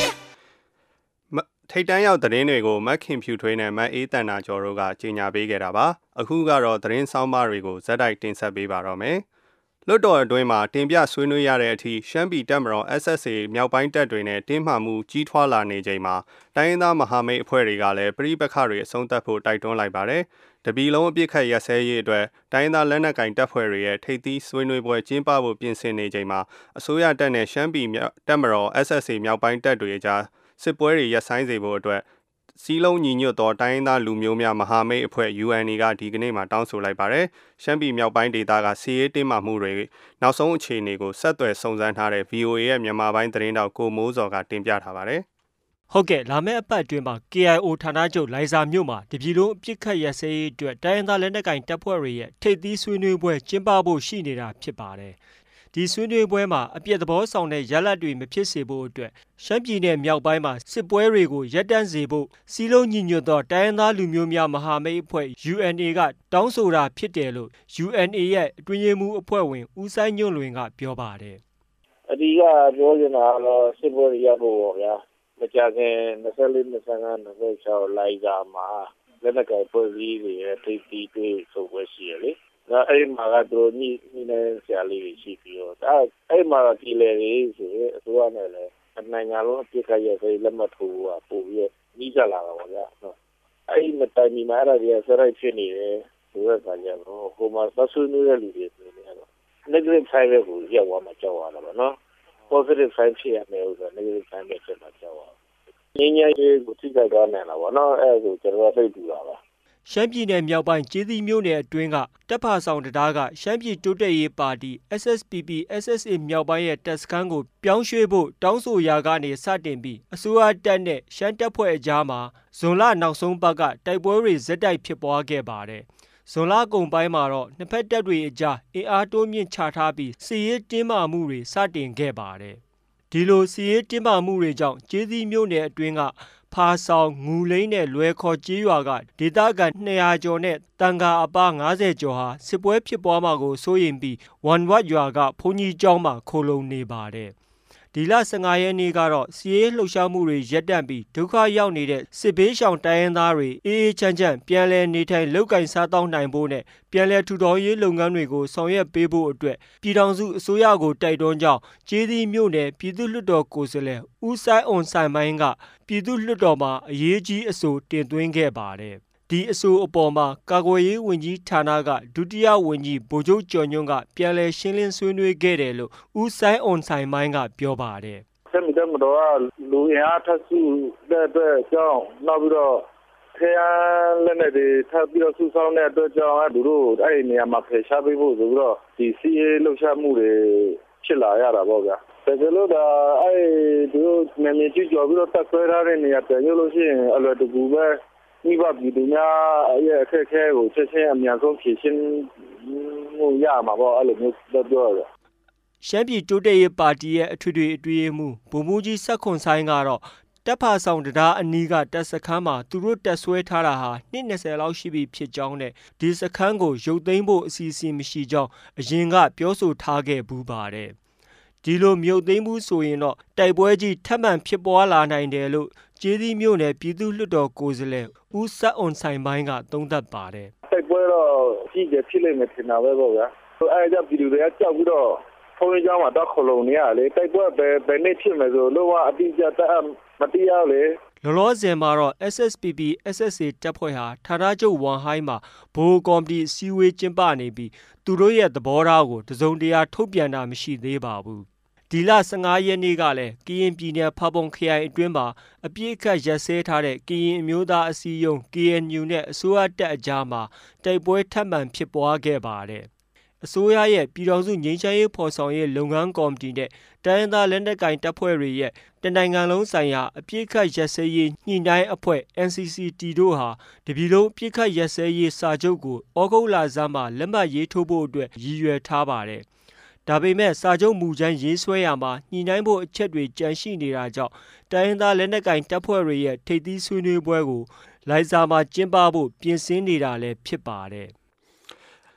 ထိတ်တန်းရောက်သတင်းတွေကိုမက်ခင်ဖြူထွေးနဲ့မက်အေးတန်နာကျော်တို့ကကြီးညာပေးခဲ့တာပါအခုကတော့သတင်းဆောင်မတွေကိုဇက်တိုက်တင်ဆက်ပေးပါတော့မယ်လွတ်တော်အတွင်းမှာတင်ပြဆွေးနွေးရတဲ့အထိရှမ်းပြည်တပ်မတော် SSA မြောက်ပိုင်းတပ်တွေနဲ့တင်းမာမှုကြီးထွားလာနေချိန်မှာတိုင်းရင်းသားမဟာမိတ်အဖွဲ့တွေကလည်းပြည်ပခါတွေအဆုံးသတ်ဖို့တိုက်တွန်းလိုက်ပါတယ်တပီလုံးအပြစ်ခတ်ရစဲရေးအတွက်တိုင်းရင်းသားလက်နက်ကင်တပ်ဖွဲ့တွေရဲ့ထိပ်သီးဆွေးနွေးပွဲကျင်းပဖို့ပြင်ဆင်နေချိန်မှာအစိုးရတပ်နဲ့ရှမ်းပြည်တပ်မတော် SSA မြောက်ပိုင်းတပ်တွေကြားစစ်ပွဲတွေရပ်ဆိုင်းစေဖို့အတွက်စီလုံးညီညွတ်သောတိုင်းရင်းသားလူမျိုးများမဟာမိတ်အဖွဲ့ UNA ကဒီကနေ့မှာတောင်းဆိုလိုက်ပါတယ်။ရှမ်းပြည်မြောက်ပိုင်းဒေသကစီးရေးတင်းမာမှုတွေနောက်ဆုံးအခြေအနေကိုဆက်သွယ်စုံစမ်းထားတဲ့ VOA ရဲ့မြန်မာပိုင်းသတင်းတောက်ကိုမိုးစော်ကတင်ပြထားပါတယ်။ဟုတ်ကဲ့လာမယ့်အပတ်အတွင်းမှာ KIO ဌာနချုပ်လိုင်ဇာမြို့မှာတပြည်လုံးအပြစ်ခတ်ရစဲရေးအတွက်တိုင်းရင်းသားလက်နက်ကင်တပ်ဖွဲ့တွေရဲ့ထိပ်သီးဆွေးနွေးပွဲကျင်းပဖို့ရှိနေတာဖြစ်ပါတယ်။ဒီဆွေးနွေးပွဲမှာအပြစ်သဘောဆောင်တဲ့ရလဒ်တွေမဖြစ်စေဖို့အတွက်ရှမ်းပြည်နယ်မြောက်ပိုင်းမှာစစ်ပွဲတွေကိုရပ်တန့်စေဖို့စီလုံးညီညွတ်သောတိုင်းရင်းသားလူမျိုးများမဟာမိတ်အဖွဲ့ UNA ကတောင်းဆိုတာဖြစ်တယ်လို့ UNA ရဲ့အတွင်းရေးမှူးအဖွဲ့ဝင်ဦးစိုင်းညွန့်လွင်ကပြောပါတယ်။အဒီကပြောနေတာတော့စစ်ပွဲရပ်ဖို့ပေါ့ဗျာ။မကြခင်24 25 26လိုက်ကြမှာလက်နက်ကင်ဖွဲ့စည်းတွေရဲ့ထိပ်သီးတွေ့ဆုံပွဲရှိရလေ။အဲ့မှာကတို့ညနေဆရာလေးတွေရှိပြီးတော့အဲ့မှာဒီလေလေးဆိုအစိုးရနဲ့လည်းနိုင်ငံလုံးအပြစ်ခတ်ရတဲ့လက်မှတ်ထိုးတာပို့ပြီးပြီးကြလာတာပေါ့ဗျာနော်အဲ့မတိုင်မီမှာအဲ့ဒါတွေကစရိုက်ဖြစ်နေတယ်ဆိုတဲ့အခါကျတော့ဟိုမှာသဆွေးနွေးတဲ့လူတွေဆိုနေတော့ negative side ကိုရောက်သွားမှကြောက်ရတာပေါ့နော် positive side ဖြစ်ရမယ်ဆိုတော့ negative side ပဲဖြစ်မှကြောက်ရငြိမ်းချမ်းရေးကိုထိခိုက်သွားနိုင်တာပေါ့နော်အဲ့ဒါဆိုကျွန်တော်သိတူတာပါရှမ်းပြည်နယ်မြောက်ပိုင်းကျေးသီးမြို့နယ်အတွင်းကတပ်ဖာဆောင်တရားကရှမ်းပြည်တိုးတက်ရေးပါတီ SSPP SSA မြောက်ပိုင်းရဲ့တပ်စခန်းကိုပြောင်းရွှေ့ဖို့တောင်းဆိုရာကနေစတင်ပြီးအစိုးရတပ်နဲ့ရှမ်းတပ်ဖွဲ့အကြားမှာဇွန်လနောက်ဆုံးပတ်ကတိုက်ပွဲတွေဇက်တိုက်ဖြစ်ပွားခဲ့ပါတယ်။ဇွန်လကုန်ပိုင်းမှာတော့နှစ်ဖက်တပ်တွေအကြားအင်အားတိုးမြင့်ချထားပြီးစစ်ရေးတင်းမာမှုတွေစတင်ခဲ့ပါတယ်။ဒီလိုစစ်ရေးတင်းမာမှုတွေကြောင့်ကျေးသီးမြို့နယ်အတွင်းကဖာဆောင်ငူလိမ့်နဲ့လွယ်ခေါ်ကျေးရွာကဒေသခံ200ကျော်နဲ့တန်ခါအပါ90ကျော်ဟာစစ်ပွဲဖြစ်ပွားမှာကိုစိုးရိမ်ပြီးဝန်ဝတ်ရွာကဘုန်းကြီးကျောင်းမှာခိုလုံနေပါတယ်။ဒီလ15ရက်နေ့ကတော့စီးရေးလှုပ်ရှားမှုတွေရပ်တန့်ပြီးဒုက္ခရောက်နေတဲ့စစ်ဘေးရှောင်တိုင်းရင်းသားတွေအေးအေးချမ်းချမ်းပြန်လည်နေထိုင်လုပ်ကိုင်စားသောက်နိုင်ဖို့နဲ့ပြန်လည်ထူထောင်ရေးလုပ်ငန်းတွေကိုဆောင်ရွက်ပေးဖို့အတွက်ပြည်ထောင်စုအစိုးရကိုတိုက်တွန်းကြောင်းကျေးသီးမြို့နယ်ပြည်သူ့လွှတ်တော်ကိုယ်စားလှယ်ဦးဆိုင်အွန်ဆိုင်မိုင်းကပြည်သူ့လွှတ်တော်မှာအရေးကြီးအဆိုတင်သွင်းခဲ့ပါတယ်။ဒီအဆိုအပေါ်မှာကာကွယ်ရေးဝန်ကြီးဌာနကဒုတိယဝန်ကြီးဗိုလ်ချုပ်ကျော်ညွန့်ကပြန်လည်ရှင်းလင်းဆွေးနွေးခဲ့တယ်လို့ဦးဆိုင်အွန်ဆိုင်မိုင်းကပြောပါတယ်။ဆက်ပြီးတော့လူရအားထပ်စုတဲ့အတွက်ကြောင့်နောက်ပြီးတော့ခဲလက်နဲ့တွေထပ်ပြီးတော့စုဆောင်းတဲ့အတွက်ကြောင့်သူတို့အဲ့ဒီနေရာမှာဖယ်ရှားပေးဖို့ဆိုပြီးတော့ဒီစီးရေးလှုပ်ရှားမှုတွေဖြစ်လာရတာပေါ့ဗျာ။ဒါကြလို့ဒါအဲ့ဒီတို့နာမည်ကြီးကြော်ပြီးတော့တက်ဆွဲထားတဲ့နေရာပြန်ရလို့ရှိရင်အလွယ်တကူပဲမိဘပြည်သူများရဲ့အခက်အခဲကိုချက်ချင်းအများဆုံးဖြေရှင်းမှုရမှာပေါ့အဲ့လိုမျိုးပြောရရှမ်းပြည်တိုးတက်ရေးပါတီရဲ့အထွေထွေအတွင်းရေးမှူးဗိုလ်မှူးကြီးစက်ခွန်ဆိုင်ကတော့တပ်ဖာဆောင်တရားအနီးကတပ်စခန်းမှာသူတို့တပ်ဆွဲထားတာဟာနှစ်20လောက်ရှိပြီဖြစ်ကြောင်းနဲ့ဒီစခန်းကိုရုပ်သိမ်းဖို့အစီအစဉ်မရှိကြောင်းအရင်ကပြောဆိုထားခဲ့ဘူးပါတယ်။ဒီလိုမြုပ်သိမ်းမှုဆိုရင်တော့တိုက်ပွဲကြီးထပ်မံဖြစ်ပွားလာနိုင်တယ်လို့ကျေးသီးမြို့နယ်ပြည်သူ့လွှတ်တော်ကိုယ်စားလှယ်ဦးဆက်အွန်ဆိုင်ပိုင်းကသုံးသပ်ပါတယ်။တိုက်ပွဲတော့ကြီးကျယ်ဖြစ်လိမ့်မယ်ထင်တာပဲပေါ့ဗျာ။အဲကြောင့်ပြည်သူတွေကကြောက်ပြီးတော့ဖုန်းကြီးကျောင်းမှာတော့ခလုံးနေရလေတိုက်ပွဲဘယ်နေ့ဖြစ်မယ်ဆိုလုံးဝအတိအကျမသိရလေလောလောဆယ်မှာတော့ SSPP SSA တပ်ဖွဲ့ဟာဌာနချုပ်ဝန်ဟိုင်းမှာဘိုးကော်မတီအစည်းအဝေးကျင်းပနေပြီးသူတို့ရဲ့သဘောထားကိုတစုံတရာထုတ်ပြန်တာမရှိသေးပါဘူး။ဒီလ15ရက်နေ့ကလည်းကရင်ပြည်နယ်ဖာပုံခရိုင်အတွင်းမှာအပြည့်အခတ်ရပ်စဲထားတဲ့ကရင်အမျိုးသားအစည်းအရုံး KNU နဲ့အစိုးရတပ်အကြားမှာတိုက်ပွဲထပ်မံဖြစ်ပွားခဲ့ပါတယ်။အစိုးရရဲ့ပြည်ထောင်စုငြိမ်းချမ်းရေးဖော်ဆောင်ရေးလုပ်ငန်းကော်မတီနဲ့တိုင်းရင်းသားလက်နက်ကိုင်တပ်ဖွဲ့တွေရဲ့တနိုင်ငံလုံးဆိုင်ရာအပြည့်အခတ်ရပ်စဲရေးညှိနှိုင်းအဖွဲ့ NCCT တို့ဟာတပြည်လုံးအပြည့်အခတ်ရပ်စဲရေးစာချုပ်ကိုဩဂုတ်လဆန်းမှာလက်မှတ်ရေးထိုးဖို့အတွက်ရည်ရွယ်ထားပါတယ်။ဒါပေမဲ့စာချုပ်မူကြမ်းရေးဆွဲရမှာညှိနှိုင်းဖို့အချက်တွေကြန့်ရှိနေတာကြောင့်တိုင်းရင်းသားလက်နက်ကိုင်တပ်ဖွဲ့တွေရဲ့ထိပ်သီးဆွေးနွေးပွဲကိုလိုင်ဇာမှာကျင်းပဖို့ပြင်ဆင်နေတာလည်းဖြစ်ပါတယ်။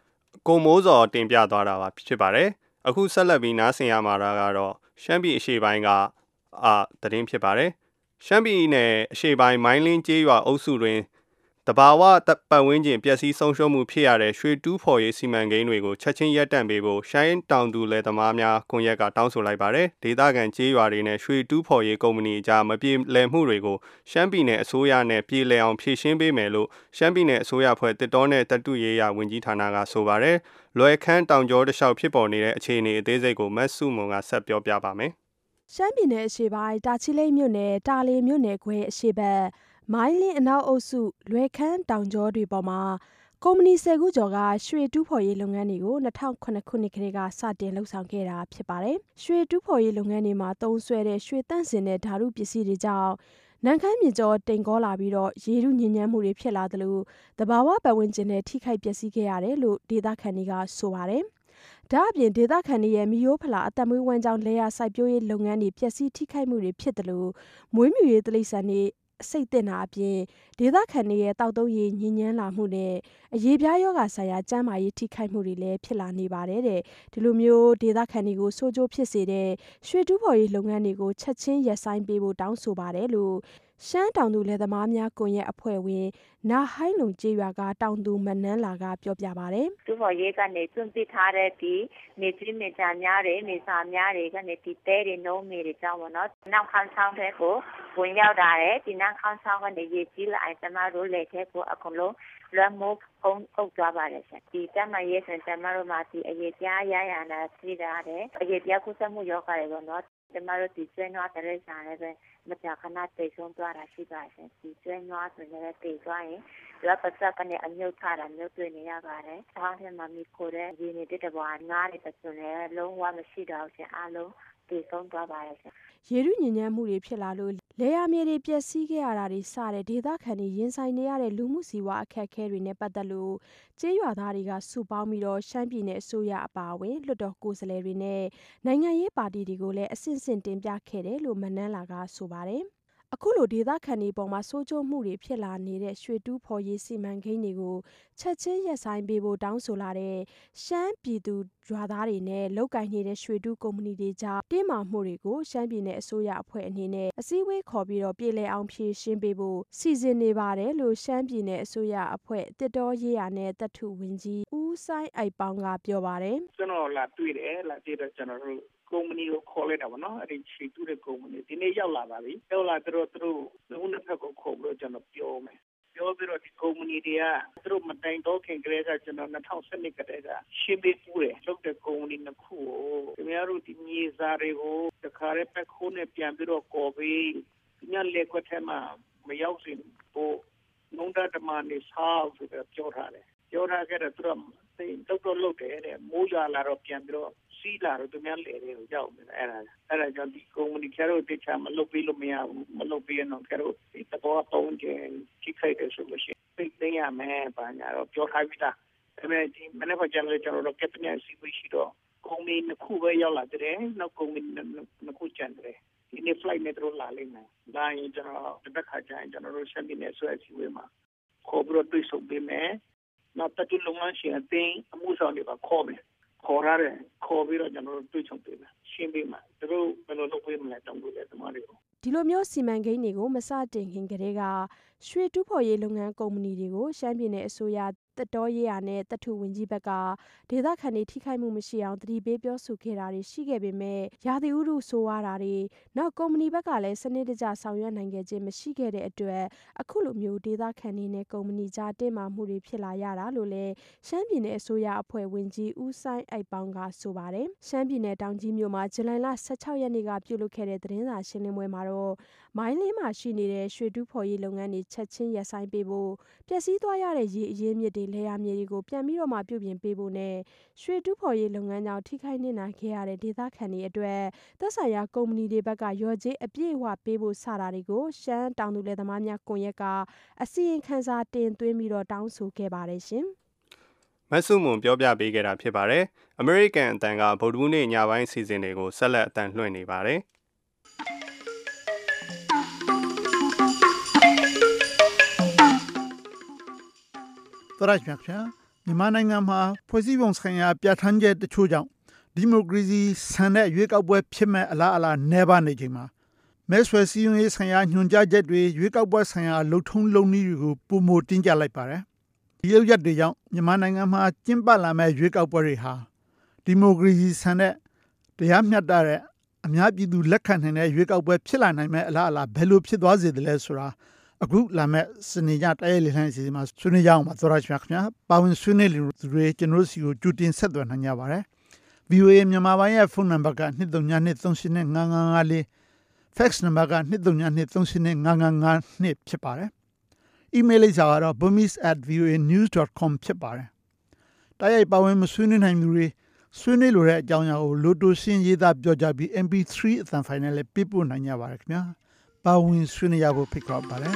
ကိုမိုးစောတင်ပြသွားတာပါဖြစ်ပါတယ်အခုဆက်လက်ပြီးနားဆင်ရမှာကတော့ရှမ်းပြည်အရှေ့ပိုင်းကသတင်းဖြစ်ပါတယ်ရှမ်းပြည်နယ်အရှေ့ပိုင်းမိုင်းလင်းကျေးရွာအုပ်စုတွင်တဘာဝပတ်ဝန်းကျင်ပျက်စီးဆုံးရှုံးမှုဖြစ်ရတဲ့ရွှေတူးဖော်ရေးစီမံကိန်းတွေကိုချက်ချင်းရပ်တန့်ပေးဖို့ရှိုင်းတောင်သူလယ်သမားများကွန်ရက်ကတောင်းဆိုလိုက်ပါတယ်ဒေသခံကျေးရွာတွေနဲ့ရွှေတူးဖော်ရေးကုမ္ပဏီအကြားမပြေလည်မှုတွေကိုရှမ်းပြည်နယ်အစိုးရနဲ့ပြေလည်အောင်ဖြေရှင်းပေးမယ်လို့ရှမ်းပြည်နယ်အစိုးရဖွဲ့တစ်တော်နဲ့တတုရေးရဝန်ကြီးဌာနကဆိုပါတယ်လွယ်ခန်းတောင်ကျောတလျှောက်ဖြစ်ပေါ်နေတဲ့အခြေအနေအသေးစိတ်ကိုမတ်စုမုံကဆက်ပြောပြပါမယ်ရှမ်းပြည်နယ်အရှေ့ပိုင်းတာချီလိတ်မြို့နယ်တာလီမြို့နယ်ခွဲအရှေ့ဘက်မိုင်းလင်းအနောက်အုပ်စုလွယ်ခန်းတောင်ကျောတွေပေါ်မှာကုမ္ပဏီ10ခုကျော်ကရွှေတူးဖော်ရေးလုပ်ငန်းတွေကို2009ခုနှစ်ကတည်းကစတင်လှုပ်ဆောင်ခဲ့တာဖြစ်ပါတယ်။ရွှေတူးဖော်ရေးလုပ်ငန်းတွေမှာသုံးစွဲတဲ့ရွှေသန့်စင်တဲ့ဓာတုပစ္စည်းတွေကြောင့်နန်ခမ်းမြေကျော်တိမ်ကောလာပြီးရေထုညစ်ညမ်းမှုတွေဖြစ်လာသလိုသဘာဝပတ်ဝန်းကျင်နဲ့ထိခိုက်ပျက်စီးခဲ့ရတယ်လို့ဒေသခံတွေကဆိုပါတယ်။ဒါအပြင်ဒေသခံတွေရဲ့မီယိုးဖလာအသက်မွေးဝမ်းကြောင်းလဲရစိုက်ပျိုးရေးလုပ်ငန်းတွေပျက်စီးထိခိုက်မှုတွေဖြစ်တယ်လို့မွေးမြူရေးတိရစ္ဆာန်တွေစိတ်တင်တာအပြင်ဒေသခံတွေရဲ့တောက်သုံးရေးညဉ့်ညမ်းလာမှုနဲ့အရေးပြားယောဂဆိုင်ရာကျန်းမာရေးထိခိုက်မှုတွေလည်းဖြစ်လာနေပါတယ်တဲ့ဒီလိုမျိုးဒေသခံတွေကိုဆိုးကျိုးဖြစ်စေတဲ့ရွှေတူးဖော်ရေးလုပ်ငန်းတွေကိုချက်ချင်းရပ်ဆိုင်းပေးဖို့တောင်းဆိုပါတယ်လို့ရှမ်းတောင်သူလယ်သမားများကွန်ရက်အဖွဲ့ဝင်နာဟိုင်းလုံကျေးရွာကတောင်သူမနန်းလာကပြောပြပါတယ်တူဖော်ရေးကနေတွန့်ပစ်ထားတဲ့ဒီနေကြီးနေကြများတွေနေစာများတွေကနေဒီတဲတွေနှုံးမေတွေကြောင်းပေါ့နော်နောက်ခန်းဆောင်တဲ့ကိုဝင်ရောက်တာတဲ့ဒီနောက်ခန်းဆောင်ကနေရေကြီးလာကျမတို့လက်ထဲကိုအကုန်လုံးလွှမ်းမိုးအုပ်သွားပါတယ်ရှင်ဒီတမရေးစံကျမတို့မှာဒီအရေးပြားရရနာသိတာတဲ့အရေးပြားကုသမှုယောဂတွေပေါ့နော်ကျမတို့ဒီကျွဲနွားတဲ့ဆန်လည်းပဲမကြာခဏတိတ်ဆုံးသွားတာရှိပါရှင်ဒီကျွဲနွားဆိုလည်းတိတ်သွားရင်ဒီပတ်စပ်ကနေအမြုပ်ထားတာမြုပ်တွေ့နေရပါတယ်။ဆောင်းထဲမှာမိခိုတဲ့ရင်းနေတဲ့ဘွားငားတဲ့ဆိုလည်းလုံးဝမရှိတော့ရှင်အားလုံးတိတ်ဆုံးသွားပါတယ်ရှင်ရေထုညဉ့်ညမ်းမှုတွေဖြစ်လာလို့လေယာမြေတွေပျက်စီးခဲ့ရတာတွေစတဲ့ဒေသခံတွေရင်ဆိုင်နေရတဲ့လူမှုစီးပွားအခက်အခဲတွေနဲ့ပတ်သက်လို့ကျေးရွာသားတွေကစုပေါင်းပြီးရှမ်းပြည်နယ်အစိုးရအပါအဝင်လွှတ်တော်ကိုယ်စားလှယ်တွေနဲ့နိုင်ငံရေးပါတီတွေကိုလည်းအဆင့်ဆင့်တင်ပြခဲ့တယ်လို့မနန်းလာကဆိုပါတယ်။အခုလိုဒေသခံတွေပေါ်မှာဆိုးကျိုးမှုတွေဖြစ်လာနေတဲ့ရွှေတူးဖော်ရေးစီမံကိန်းတွေကိုချက်ချင်းရပ်ဆိုင်းပေးဖို့တောင်းဆိုလာတဲ့ရှမ်းပြည်သူရွာသားတွေနဲ့လုပ်ကိုင်နေတဲ့ရွှေတူးကုမ္ပဏီတွေကြားတင်းမာမှုတွေကိုရှမ်းပြည်နယ်အစိုးရအဖွဲ့အနေနဲ့အစည်းအဝေးခေါ်ပြီးပြေလည်အောင်ဖြေရှင်းပေးဖို့စီစဉ်နေပါတယ်လို့ရှမ်းပြည်နယ်အစိုးရအဖွဲ့တစ်တော်ရေးရနဲ့တထုဝင်ကြီးဦးဆိုင်အိုက်ပေါင်းကပြောပါတယ်ကျွန်တော်လာတွေ့တယ်လာတွေ့တော့ကျွန်တော်တို့ကုမ္ပဏီကိုခေါ်လိုက်တာပေါ့နော်အဲ့ဒီချီတူးတဲ့ကုမ္ပဏီဒီနေ့ရောက်လာပါပြီရောက်လာတော့သူတို့လုံးနှစ်ဖက်ကိုခေါ်ပြီးတော့ကျွန်တော်ပြောမယ်ပြောပြီးတော့ဒီကုမ္ပဏီတွေကသူတို့မတိုင်တော့ခင်ကလေးကကျွန်တော်2012ကတည်းကရှင်းပေးပူးတယ်လုပ်တဲ့ကုမ္ပဏီနှစ်ခုကိုခင်ဗျားတို့ဒီမြေစာတွေကိုတခါရဲပက်ခိုးနဲ့ပြန်ပြီးတော့ကော်ပြီးညလက်ခွက်ထဲမှာမရောက်စင်ဖို့နုံဒတမနေဆောက်ဆိုတော့ပြောထားတယ်ပြောထားခဲ့တော့သူတို့လုပ်တယ်တဲ့မိုးရွာလာတော့ပြန်ပြီးတော့စီးလာတော့သူများလေတွေကိုရောက်နေတယ်အဲ့ဒါကြောင့်ဒီကုမ္ပဏီကျတော့တခြားမလုပ်ပြီးလို့မရဘူးမလုပ်ပြီးတော့ကျတော့ဒီတော့ပုံကျင်ချိခိုက်တယ်ဆိုလို့ရှိရင်သိရမယ်ဘာညာတော့ပြောထားပြီးသားဒါပေမဲ့ဒီမနေ့ကကျွန်တော်တို့ကက်ပနက်စီဝရှိတော့ကုမ္ပဏီတစ်ခုပဲရောက်လာတယ်နောက်ကုမ္ပဏီနှစ်ခုကျန်တယ်ဒီနေ့ flight နဲ့တို့လာလိမ့်မယ်ဒါရင်ကျွန်တော်တစ်ခါကျရင်ကျွန်တော်တို့ရှမ်းပြည်နယ်ဆွဲစီဝေးမှာခေါ်ပြီးတော့တွေ့ဆုံပေးမယ်နောက်တတိလုံငန်းရှင်အသိအမှုဆောင်တွေပါခေါ်မယ်ခေါ်ရတယ်ခေါ်ပြီးတော့ကျွန်တော်တို့တွေ့ဆုံပေးမယ်ရှင်းပေးမယ်သူတို့ဘယ်လိုလုပ်ပေးမလဲတောင်းလို့ရတယ်တမတွေကိုဒီလိုမျိုးစီမံကိန်းတွေကိုမစတင်ခင်ကတည်းကရွှေတူးဖော်ရေးလုပ်ငန်းကုမ္ပဏီတွေကိုရှမ်းပြည်နယ်အစိုးရတစ်တော်ရေးရနဲ့တထုဝင်ကြီးဘက်ကဒေသခံတွေထိခိုက်မှုမရှိအောင်တတိပေးပြောဆိုခဲ့တာတွေရှိခဲ့ပေမဲ့ရာသီဥတုဆိုးဝါးတာတွေနောက်ကုမ္ပဏီဘက်ကလည်းစနစ်တကျဆောင်ရွက်နိုင်ခဲ့ခြင်းမရှိခဲ့တဲ့အတွက်အခုလိုမျိုးဒေသခံတွေနဲ့ကုမ္ပဏီကြားတင်းမာမှုတွေဖြစ်လာရတာလို့လည်းရှမ်းပြည်နယ်အစိုးရအဖွဲ့ဝင်ကြီးဦးဆိုင်အိုက်ပေါင်းကဆိုပါတယ်ရှမ်းပြည်နယ်တောင်ကြီးမြို့မှာဇူလိုင်လ16ရက်နေ့ကပြုလုပ်ခဲ့တဲ့သတင်းစာရှင်းလင်းပွဲမှာတော့မိုင်းလင်းမှာရှိနေတဲ့ရွှေတူးဖော်ရေးလုပ်ငန်းတွေချက်ချင်းရပ်ဆိုင်းပေးဖို့ပျက်စီးသွားရတဲ့ရေအရင်းမြစ်တွေလေယာမြေတွေကိုပြန်ပြီးတော့မှပြုပြင်ပေးဖို့နဲ့ရွှေတူးဖော်ရေးလုပ်ငန်းကြောင့်ထိခိုက်နစ်နာခဲ့ရတဲ့ဒေသခံတွေအတွက်သက်ဆိုင်ရာကုမ္ပဏီတွေဘက်ကရော်ကြေးအပြည့်အဝပေးဖို့စတာတွေကိုရှမ်းတောင်သူလယ်သမားများကွန်ရက်ကအစီရင်ခံစာတင်သွင်းပြီးတော့တောင်းဆိုခဲ့ပါတယ်ရှင်မဆုမွန်ပြောပြပေးခဲ့တာဖြစ်ပါတယ်အမေရိကန်အတန်ကဗုဒ္ဓဘူးနေ့ညပိုင်းစီစဉ်တွေကိုဆက်လက်အတန်လွှင့်နေပါတယ်သရချမြတ်မြန်မာနိုင်ငံမှာဖွဲ့စည်းပုံဆိုင်ရာပြဋ္ဌာန်းချက်တချို့ကြောင့်ဒီမိုကရေစီဆန်တဲ့ရွေးကောက်ပွဲဖြစ်မဲ့အလားအလာနည်းပါးနေချိန်မှာမဲဆွယ်စည်းရုံးရေးဆိုင်ရာညွှန်ကြားချက်တွေရွေးကောက်ပွဲဆိုင်ရာလှုပ်ထုံးလုပ်နည်းတွေကိုပုံမတင်းကြလိုက်ပါတယ်ဒီရုပ်ရက်တွေကြောင့်မြန်မာနိုင်ငံမှာကျင်းပလာမဲ့ရွေးကောက်ပွဲတွေဟာဒီမိုကရေစီဆန်တဲ့တရားမျှတတဲ့အများပြည်သူလက်ခံနိုင်တဲ့ရွေးကောက်ပွဲဖြစ်လာနိုင်မဲ့အလားအလာဘယ်လိုဖြစ်သွားစေသလဲဆိုတာအခုလာမဲ့စနေညတရဲလေလှိုင်းစီမှာဆွေးနွေးကြအောင်ပါသောရရှိမြခင်ဗျာပါဝင်ဆွေးနွေးလူတွေကျွန်တော်စီကိုကြိုတင်ဆက်သွယ်နိုင်ကြပါတယ် VOA မြန်မာပိုင်းရဲ့ဖုန်းနံပါတ်က2323955554 fax နံပါတ်က2323955552ဖြစ်ပါတယ်အီးမေးလ်လိပ်စာကတော့ burmese@voanews.com ဖြစ်ပါတယ်တိုက်ရိုက်ပါဝင်မဆွေးနွေးနိုင်သူတွေဆွေးနွေးလိုတဲ့အကြောင်းအရာကိုလိုတိုရှင်းရေးသားပြောကြပြီး MP3 အသံဖိုင်နဲ့လည်းပေးပို့နိုင်ကြပါတယ်ခင်ဗျာပါဝင်ဆွေးနွေးရဖို့ဖိတ်ခေါ်ပါတယ်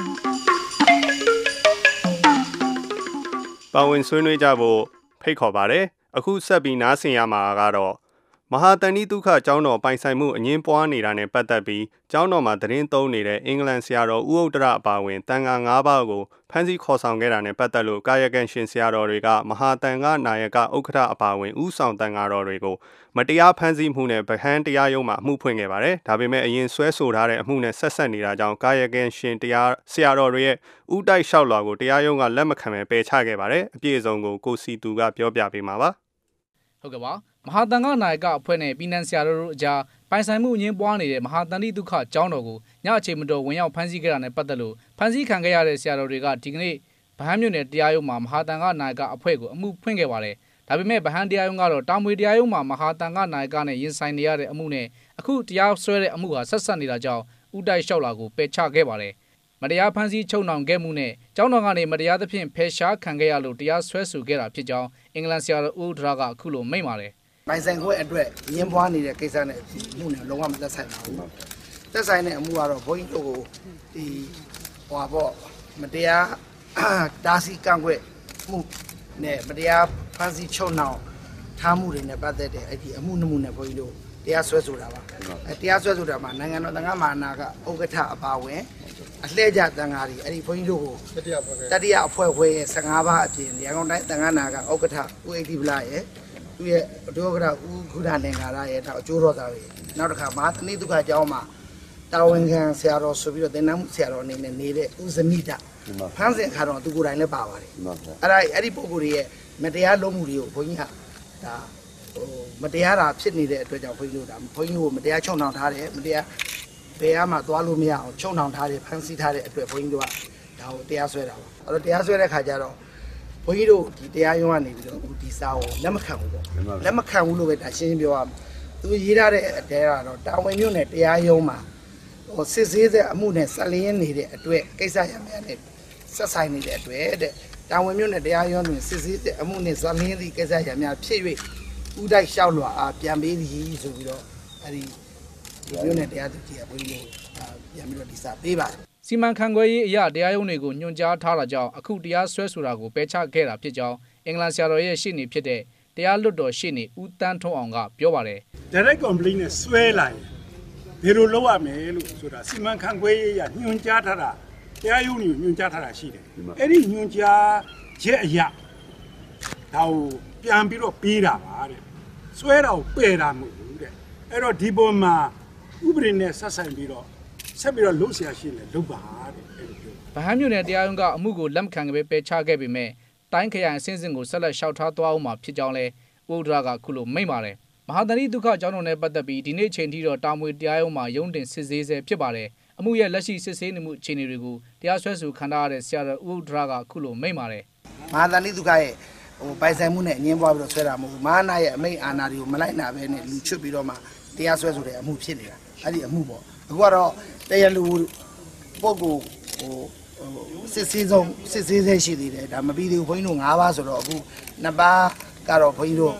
ပါဝင်ဆွေးနွေးကြဖို့ဖိတ်ခေါ်ပါတယ်အခုဆက်ပြီးနားဆင်ရမှာကတော့မဟာတန်တိဒုက္ခကျောင်းတော်ပိုင်ဆိုင်မှုအငင်းပွားနေတာနဲ့ပတ်သက်ပြီးကျောင်းတော်မှာသတင်းသုံးနေတဲ့အင်္ဂလန်ဆရာတော်ဦးဥဒ္ဒရအပါအဝင်တန်ခါ၅ပါးကိုဖမ်းဆီးခေါ်ဆောင်ခဲ့တာနဲ့ပတ်သက်လို့ကာယကံရှင်ဆရာတော်တွေကမဟာတန်ခါနာယကဥက္ကဋ္ဌအပါအဝင်ဦးဆောင်တန်ခါတော်တွေကိုမတရားဖမ်းဆီးမှုနဲ့ဗဟန်းတရားရုံးမှာအမှုဖွင့်ခဲ့ပါတယ်ဒါပေမဲ့အရင်ဆွဲဆိုထားတဲ့အမှုနဲ့ဆက်ဆက်နေတာကြောင့်ကာယကံရှင်တရားဆရာတော်တွေရဲ့ဥတိုက်လျှောက်လွှာကိုတရားရုံးကလက်မခံပဲပယ်ချခဲ့ပါတယ်အပြည့်အစုံကိုကိုစီတူကပြောပြပေးမှာပါဟုတ်ကဲ့ပါမဟာတန်ခါနာယကအဖွဲ့နဲ့ပြည်နယ်ဆရာတော်တို့အကြားပိုင်ဆိုင်မှုအငြင်းပွားနေတဲ့မဟာတန်တိဒုက္ခကျောင်းတော်ကိုညအချိန်မတော်ဝင်ရောက်ဖမ်းဆီးခဲ့တာနဲ့ပတ်သက်လို့ဖမ်းဆီးခံခဲ့ရတဲ့ဆရာတော်တွေကဒီကနေ့ဗဟန်းမြို့နယ်တရားရုံးမှာမဟာတန်ခါနာယကအဖွဲ့ကိုအမှုဖွင့်ခဲ့ပါတယ်ဒါပေမဲ့ဗဟန်းတရားရုံးကတော့တာမွေတရားရုံးမှာမဟာတန်ခါနာယကနဲ့ရင်ဆိုင်နေရတဲ့အမှုနဲ့အခုတရားစွဲတဲ့အမှုဟာဆက်ဆက်နေတာကြောင့်ဥတိုက်လျှောက်လာကိုပယ်ချခဲ့ပါတယ်မတရားဖမ်းဆီးချုပ်နှောင်ခဲ့မှုနဲ့ကျောင်းတော်ကနေမတရားသဖြင့်ဖယ်ရှားခံခဲ့ရလို့တရားစွဲဆိုခဲ့တာဖြစ်ကြောင်းအင်္ဂလန်ဆရာတော်ဦးဒရာကအခုလိုမိန့်ပါတယ်ပိုင်ဆိုင်ခွင့်အတွက်ရင်းပွားနေတဲ့ကိစ္စနဲ့မှုနဲ့လုံးဝမသက်ဆိုင်ပါဘူးသက်ဆိုင်တဲ့အမှုကတော့ဘုန်းကြီးတို့ကိုဒီမတရားတားဆီးကန့်ကွက်မှုနဲ့မတရားဖမ်းဆီးချုပ်နှောင်ထားမှုတွေနဲ့ပတ်သက်တဲ့အဲ့ဒီအမှုနှမှုနဲ့ဘုန်းကြီးတို့တရားစွဲဆိုတာပါတရားစွဲဆိုတာမှာနိုင်ငံတော်သံဃာမဟာနာကဥက္ကဋ္ဌအပါအဝင်အလှည့်ကျသံဃာတွေအဲ့ဒီဘုန်းကြီးတို့ကိုတတိယအဖွဲ့ခွဲရဲ့15ပါးအပြင်ရန်ကုန်တိုင်းသံဃာနာကဥက္ကဋ္ဌဦးအိဋ္ဌိဗလာရဲ့သူရဲ့ဒုက္ခရဦးခုဒလင်္ကာရရဲ့နောက်အကျိုးတော်သားတွေနောက်တစ်ခါမဟာတဏိဒုက္ခကျောင်းမှာတာဝန်ခံဆရာတော်ဆိုပြီးတော့သင်တန်းမှုဆရာတော်အနေနဲ့နေတဲ့ဦးဇနိတဖမ်းစဉ်ခါတော့သူကိုယ်တိုင်လည်းပါပါတယ်အဲ့ဒီပုဂ္ဂိုလ်တွေရဲ့မတရားလုပ်မှုတွေကိုဘုန်းကြီးကဒါမတရားတာဖြစ်နေတဲ့အတွက်ကြောင့်ဘုန်းကြီးတို့ဒါဘုန်းကြီးကိုမတရားချုံနှောင်ထားတယ်မတရားဘယ်မှသွားလို့မရအောင်ချုံနှောင်ထားတယ်ဖမ်းဆီးထားတဲ့အတွက်ဘုန်းကြီးတို့ကဒါကိုတရားစွဲတာပါအဲ့တော့တရားစွဲတဲ့ခါကျတော့ဘုန်းကြီးတို့ဒီတရားရုံးကနေပြီးတော့ဒီစာကိုလက်မခံဘူးပေါ့လက်မခံဘူးလို့ပဲဒါရှင်းရှင်းပြောရမယ်သူရေးထားတဲ့အတဲကတော့တာဝန်မြို့နယ်တရားရုံးမှာစစ်ဆေးတဲ့အမှုနဲ့ဆက်လျင်းနေတဲ့အတွက်ကိစ္စရများနဲ့ဆက်ဆိုင်နေတဲ့အတွက်တဲ့တာဝန်မြို့နယ်တရားရုံးတွင်စစ်ဆေးတဲ့အမှုနဲ့ဆက်လျင်းသည့်ကိစ္စရများဖြစ်၍ဥတိုက်လျှောက်လွှာအားပြန်ပေးသည်ဆိုပြီးတော့အဲဒီမြို့နယ်တရားသူကြီးကဘုန်းကြီးတို့ပြန်ပြီးတော့ဒီစာပေးပါတယ်စီမံခန့်ခွဲရေးအရာတရားရုံးတွေကိုညွှန်ကြားထားတာကြောင့်အခုတရားစွဲဆိုတာကိုပယ်ချခဲ့တာဖြစ်ကြောင်းအင်္ဂလန်ဆရာတော်ရဲ့ရှေ့နေဖြစ်တဲ့တရားလွတ်တော်ရှေ့နေဦးတန်းထွန်းအောင်ကပြောပါတယ် Direct complaint နဲ့ဆွဲလိုက်ဘယ်လိုလုပ်ရမယ်လို့ဆိုတာစီမံခန့်ခွဲရေးအရာညွှန်ကြားထားတာတရားရုံးကိုညွှန်ကြားထားတာရှိတယ်အဲ့ဒီညွှန်ကြားချက်အရာဒါကိုပြန်ပြီးတော့ပေးတာပါတဲ့ဆွဲတာကိုပယ်တာမဟုတ်ဘူးတဲ့အဲ့တော့ဒီပေါ်မှာဥပဒေနဲ့ဆက်ဆိုင်ပြီးတော့ဆက်ပြီးတော့လှုပ်ရှားရှိတယ်လုပ်ပါတဲ့အဲ့လိုပြောဗဟန်းမြို့နယ်တရားရုံးကအမှုကိုလက်မခံပဲပယ်ချခဲ့ပေမဲ့တိုင်းခရိုင်အဆင့်ဆင့်ကိုဆက်လက်လျှောက်ထားသွားအောင်မှာဖြစ်ကြောင်းလဲဥဒရာကခုလိုမိန့်ပါတယ်မဟာတဏိဒုက္ခကျောင်းတော်နဲ့ပတ်သက်ပြီးဒီနေ့ချိန်ထိတော့တာမွေတရားရုံးမှာရုံးတင်စစ်ဆေးဆဲဖြစ်ပါတယ်အမှုရဲ့လက်ရှိစစ်ဆေးနေမှုအခြေအနေတွေကိုတရားစွဲဆိုခံထားရတဲ့ဆရာတော်ဥဒရာကခုလိုမိန့်ပါတယ်မဟာတဏိဒုက္ခရဲ့ပိုင်ဆိုင်မှုနဲ့အငင်းပွားပြီးတော့ဆွဲတာမဟုတ်ဘူးမဟာနာရဲ့အမိန့်အာဏာတွေကိုမလိုက်နာဘဲနဲ့လူချွတ်ပြီးတော့မှတရားစွဲဆိုတဲ့အမှုဖြစ်နေတာအဲ့ဒီအမှုပေါ့အခုကတော့တရားလူပုဂ္ဂိုလ်စစ်ဆေးဆဲရှိသေးတယ်ဒါမပြီးသေးဘူးဘုန်းကြီးတို့၅ပါးဆိုတော့အခု2ပါးကတော့ဘုန်းကြီးတို့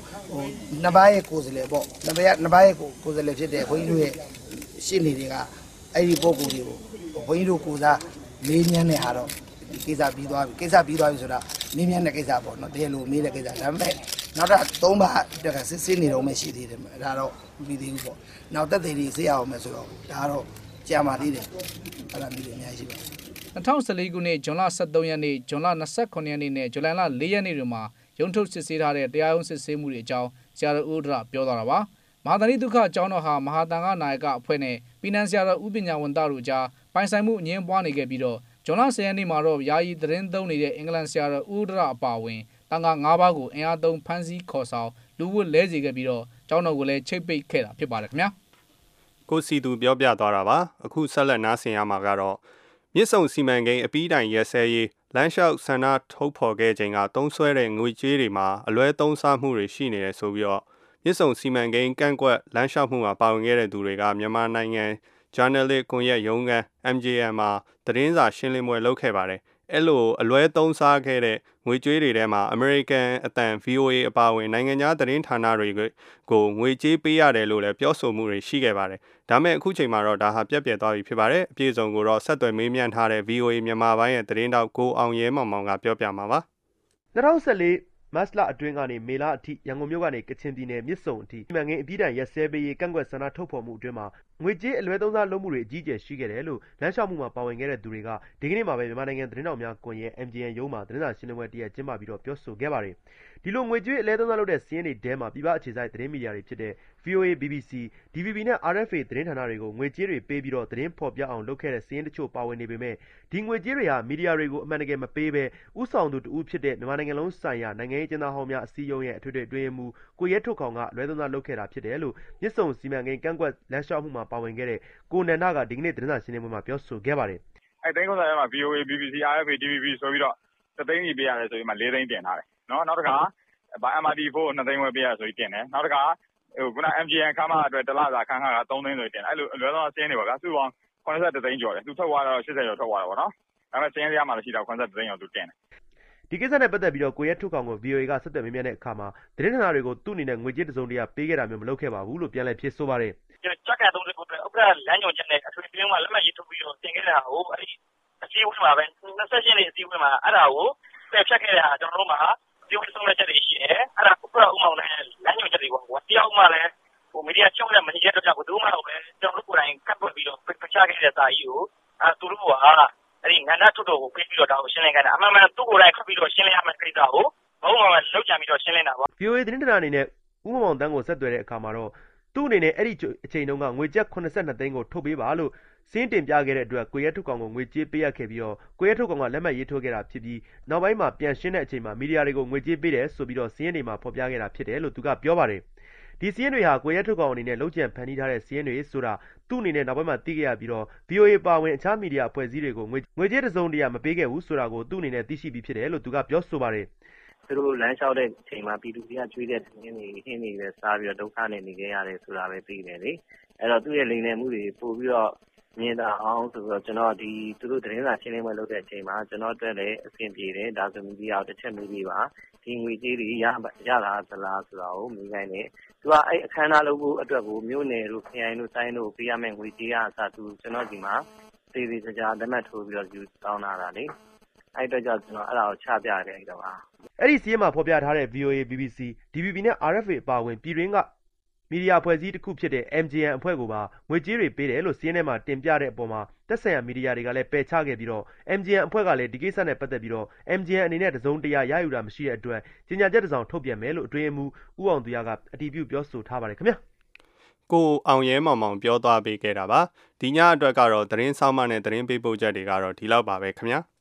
2ပါးရဲ့ကိုယ်စားလှယ်ပေါ့2ပါးရဲ့ကိုယ်စားလှယ်ဖြစ်တဲ့ဘုန်းကြီးတို့ရဲ့ရှင်းနေတွေကအဲ့ဒီပုဂ္ဂိုလ်တွေကိုဘုန်းကြီးတို့ကိုစားလေးညမ်းတဲ့ဟာတော့ဒီကိစ္စပြီးသွားပြီဆိုတာလေးညမ်းတဲ့ကိစ္စပေါ့နော်တရားလိုမေးတဲ့ကိစ္စဒါပေမဲ့နောက်တော့3ပါးတက်ကစစ်ဆေးနေတော့မှရှိသေးတယ်ဒါတော့မပြီးသေးဘူးပေါ့နောက်သက်သေတွေစေးရအောင်မယ်ဆိုတော့ဒါတော့ကြာမှသေးတယ်အဲ့ဒါမျိုးတွေအများကြီးရှိပါတယ် 2014ခုနှစ်ဇွန်လ23ရက်နေ့ဇွန်လ29ရက်နေ့နဲ့ဇူလိုင်လ4ရက်နေ့တွေမှာရုံထုတ်စစ်ဆေးထားတဲ့တရားရုံးစစ်ဆေးမှုတွေအကြောင်းဆရာတော်ဦးဒရပြောသွားတာပါမဟာတန်တိဒုက္ခအကြောင်းတော်ဟာမဟာတန်ခါနာယကအဖွဲ့နဲ့ပြည်နယ်ဆရာတော်ဦးပညာဝန်သားတို့ကြားပိုင်ဆိုင်မှုအငြင်းပွားနေခဲ့ပြီးတော့ဇွန်လ10ရက်နေ့မှာတော့ယာယီသတင်းသုံးနေတဲ့အင်္ဂလန်ဆရာတော်ဦးဒရအပါအဝင်တန်ခါ9ပါးကိုအင်အားသုံးဖမ်းဆီးခေါ်ဆောင်လူဝတ်လဲစေခဲ့ပြီးတော့ကျောင်းတော်ကိုလည်းချိတ်ပိတ်ခဲ့တာဖြစ်ပါတယ်ခင်ဗျာကိုစီသူပြောပြသွားတာပါအခုဆက်လက်နားဆင်ရမှာကတော့မြစ်ဆုံစီမံကိန်းအပြီးတိုင်ရက်စဲရေးလမ်းလျှောက်ဆန္ဒထုတ်ဖော်ခဲ့ချိန်ကသုံးစွဲတဲ့ငွေကြေးတွေမှာအလွဲသုံးစားမှုတွေရှိနေတယ်ဆိုပြီးတော့မြစ်ဆုံစီမံကိန်းကန့်ကွက်လမ်းလျှောက်မှုမှာပါဝင်ခဲ့တဲ့သူတွေကမြန်မာနိုင်ငံ Journalist ကွန်ရက်ရုံးခန်း MJM မှာသတင်းစာရှင်းလင်းပွဲလုပ်ခဲ့ပါတယ်အဲ့လိုအလွဲသုံးစားခဲ့တဲ့ငွေကြေးတွေထဲမှာ American အတန် VOA အပါအဝင်နိုင်ငံခြားသတင်းဌာနတွေကိုငွေကြေးပေးရတယ်လို့လည်းပြောဆိုမှုတွေရှိခဲ့ပါတယ်ဒါမဲ့အခုချိန်မှာတော့ဒါဟာပြက်ပြယ်သွားပြီဖြစ်ပါတယ်အပြည့်အစုံကိုတော့ဆက်သွယ်မေးမြန်းထားတဲ့ VOA မြန်မာပိုင်းရဲ့သတင်းတောက်ကိုအောင်ရဲမောင်မောင်ကပြောပြမှာပါ 2014မတ်လအတွင်းကနေမေလအထိရန်ကုန်မြို့ကနေကချင်ပြည်နယ်မြစ်ဆုံအထိစီမံကိန်းအပြီးတိုင်ရက်စဲပေးရေးကန့်ကွက်ဆန္ဒထုတ်ဖော်မှုအတွင်းမှာငွေကြေးအလွဲသုံးစားလုပ်မှုတွေအကြီးအကျယ်ရှိခဲ့တယ်လို့လမ်းလျှောက်မှုမှာပါဝင်ခဲ့တဲ့သူတွေကဒီကနေ့မှာပဲမြန်မာနိုင်ငံသတင်းတော်များကွန်ရက် MJN ရုံးမှာသတင်းစာရှင်းလင်းပွဲတရက်ကျင်းပပြီးတော့ပြောဆိုခဲ့ပါတယ်ဒီလိုငွေကြေးအလွဲသုံးစားလုပ်တဲ့စီးရင်တွေထဲမှာပြည်ပအခြေစိုက်သတင်းမီဒီယာတွေဖြစ်တဲ့ VOA, BBC, DVB နဲ့ RFA သတင်းဌာနတွေကိုငွေကြေးတွေပေးပြီးတော့သတင်းဖော်ပြအောင်လုပ်ခဲ့တဲ့စီးရင်တချို့ပါဝင်နေပေမဲ့ဒီငွေကြေးတွေဟာမီဒီယာတွေကိုအမှန်တကယ်မပေးဘဲဥဆောင်သူတဦးဖြစ်တဲ့မြန်မာနိုင်ငံလုံးဆိုင်ရာနိုင်ငံရေးကျင်းသားဟောင်းများအစည်းအရုံးရဲ့အထွေထွေအတွင်းမှုကိုရဲထုတ်ကောင်ကလွဲသုံးစားလုပ်ခဲ့တာဖြစ်တယ်လို့မြစ်ဆုံစီမံကိန်းကန့်ကွက်လမ်းလျှောက်မှုမှာပါဝင်ခဲ့တဲ့ကိုနန္ဒကဒီကနေ့သတင်းစာရှင်းလင်းပွဲမှာပြောဆိုခဲ့ပါတယ်အဲ့တိုင်းကုန်းဆိုင်မှာ VOA, BBC, RFA, DVB ဆိုပြီးတော့3သိန်းကြီးပေးရတယ်ဆိုပြီးမှ4သိန်းတင်ထားတယ်နော်နောက်တစ်ခါMRT4 2သိန်းဝယ်ပေးရဆိုပြီးတင်တယ်နောက်တစ်ခါခုန MGN ခန်းမအတွက်တစ်လစာခန်းခါက3သိန်းဆိုပြီးတင်အဲ့လိုအလွဲသုံးစားစင်းနေပါဗျာစုပေါင်း83သိန်းကျော်တယ်သူထုတ်သွားတော့80ကျော်ထုတ်သွားတော့ဗောနော်ဒါပေမဲ့စင်းရရမှာမရှိတော့83သိန်းကျော်သူတင်တယ်ဒီကိစ္စနဲ့ပတ်သက်ပြီးတော့ကိုရဲထုတ်ကောင်ကို VOA ကဆက်သွယ်မေးမြန်းတဲ့အခါမှာသတင်းဌာနတွေကိုသူ့အနေနဲ့ငွေကြေးတစုံတရာပေးခဲ့တာမျိုးမလုပ်ခဲ့ပါဘူးလို့ပြန်လည်ဖြေဆိုပါတယ်ချက်ကန်30ကိုအတွက်ဥက္ကဋ္ဌလမ်းညွှန်ချက်နဲ့အထွေထွေပြုံးမှာလက်မှတ်ရေးထိုးပြီးတော့တင်ခဲ့တာကိုအဲ့ဒီအစည်းအဝေးမှာပဲ28ရက်နေ့အစည်းအဝေးမှာအဲ့ဒါကိုပယ်ဖျက်ခဲ့တာကျွန်တော်တို့မှာပြောဆုံးတဲ့ချက်တွေရှိတယ်အဲ့ဒါဥက္ကဋ္ဌဥမောင်နဲ့လမ်းညွှန်ချက်တွေပေါ့တယောက်မှလည်းမီဒီယာချုပ်တဲ့မကြီးတဲ့တော့ဘယ်သူမှတော့ပဲကျွန်တော်တို့ကိုယ်တိုင်ကတ်ပွက်ပြီးတော့ပယ်ချခဲ့တဲ့စာကြီးကိုသူတို့ကအဲ့ဒီငန္ဓာထုတ်တော်ကိုပေးပြီးတော့ဒါကိုရှင်းလင်းခိုင်းတာအမှန်မှန်သူ့ကိုယ်တိုင်ခပ်ပြီးတော့ရှင်းလင်းရမယ့်ကိစ္စကိုဘုံမှာလောက်ကြံပြီးတော့ရှင်းလင်းတာပေါ့ VOA သတင်းဌာနအနေနဲ့ဥမောင်တန်းကိုဆက်သွယ်တဲ့အခါမှာတော့သူ့အနေနဲ့အဲ့ဒီအချိန်တုန်းကငွေကျပ်82သိန်းကိုထုတ်ပေးပါလို့စင်းတင်ပြခဲ့တဲ့အတွက်ကိုရဲထုတ်ကောင်ကိုငွေကြေးပေးရခဲ့ပြီးတော့ကိုရဲထုတ်ကောင်ကလက်မှတ်ရေးထိုးခဲ့တာဖြစ်ပြီးနောက်ပိုင်းမှာပြန်ရှင်းတဲ့အချိန်မှာမီဒီယာတွေကိုငွေကြေးပေးတယ်ဆိုပြီးတော့စင်းတွေမှာဖော်ပြခဲ့တာဖြစ်တယ်လို့သူကပြောပါတယ်ဒီစီးရင်တွေဟာကိုရဲထုတ်ကောင်အနေနဲ့လုံးကျန်ဖန်တီးထားတဲ့စီးရင်တွေဆိုတာသူ့အနေနဲ့နောက်ပိုင်းမှာသိခဲ့ရပြီးတော့ VOA ပါဝင်အခြားမီဒီယာအဖွဲ့အစည်းတွေကိုငွေကြေးတစုံတရာမပေးခဲ့ဘူးဆိုတာကိုသူ့အနေနဲ့သိရှိပြီးဖြစ်တယ်လို့သူကပြောဆိုပါတယ်သူတို့လမ်းလျှောက်တဲ့အချိန်မှာပြည်သူတွေကကျွေးတဲ့တင်းနေပဲစားပြီးတော့ဒုက္ခနဲ့နေခဲ့ရတယ်ဆိုတာပဲသိတယ်လေအဲ့တော့သူ့ရဲ့လိမ်လည်မှုတွေပို့ပြီးတော့မြင်တာအောင်ဆိုတော့ကျွန်တော်ဒီသူတို့သတင်းစာရှင်းလင်းပွဲလုပ်တဲ့အချိန်မှာကျွန်တော်အတွက်လည်းအဆင်ပြေတယ်ဒါဆိုမီဒီယာတစ်ချက်မေးပြီးပါဒီငွေကြေးတွေရတာသလားဆိုတာကိုမေးခိုင်းတယ်သူကအဲ့အခမ်းအနားလုပ်ဖို့အတွက်ကိုမြို့နယ်တို့ခရိုင်တို့တိုင်းတို့ပေးရမယ့်ငွေကြေးအစားသူကျွန်တော်ဒီမှာသေးသေးချာလက်မှတ်ထိုးပြီးတော့ယူတောင်းတာလေအဲ့အတွက်ကြောင့်ကျွန်တော်အဲ့ဒါကိုချပြခဲ့အဲ့တော့အဲ့ဒီစီးရင်မှာဖော်ပြထားတဲ့ VOA, BBC, DVB နဲ့ RFA အပါအဝင်ပြည်တွင်းကမီဒီယာအဖွဲ့အစည်းတစ်ခုဖြစ်တဲ့ MJN အဖွဲ့ကိုပါငွေကြေးတွေပေးတယ်လို့စီးရင်ထဲမှာတင်ပြတဲ့အပေါ်မှာသက်ဆိုင်ရာမီဒီယာတွေကလည်းပယ်ချခဲ့ပြီးတော့ MJN အဖွဲ့ကလည်းဒီကိစ္စနဲ့ပတ်သက်ပြီးတော့ MJN အနေနဲ့တစုံတရာရယူတာမရှိတဲ့အတွက်ကြေညာချက်တစ်စောင်ထုတ်ပြန်မယ်လို့အတွင်းမှုဦးအောင်သူရကအတည်ပြုပြောဆိုထားပါတယ်ခင်ဗျာကိုအောင်ရဲမောင်မောင်ပြောသွားပေးခဲ့တာပါဒီညအတွက်ကတော့သတင်းဆောင်မနဲ့သတင်းပေးပို့ချက်တွေကတော့ဒီလောက်ပါပဲခင်ဗျာ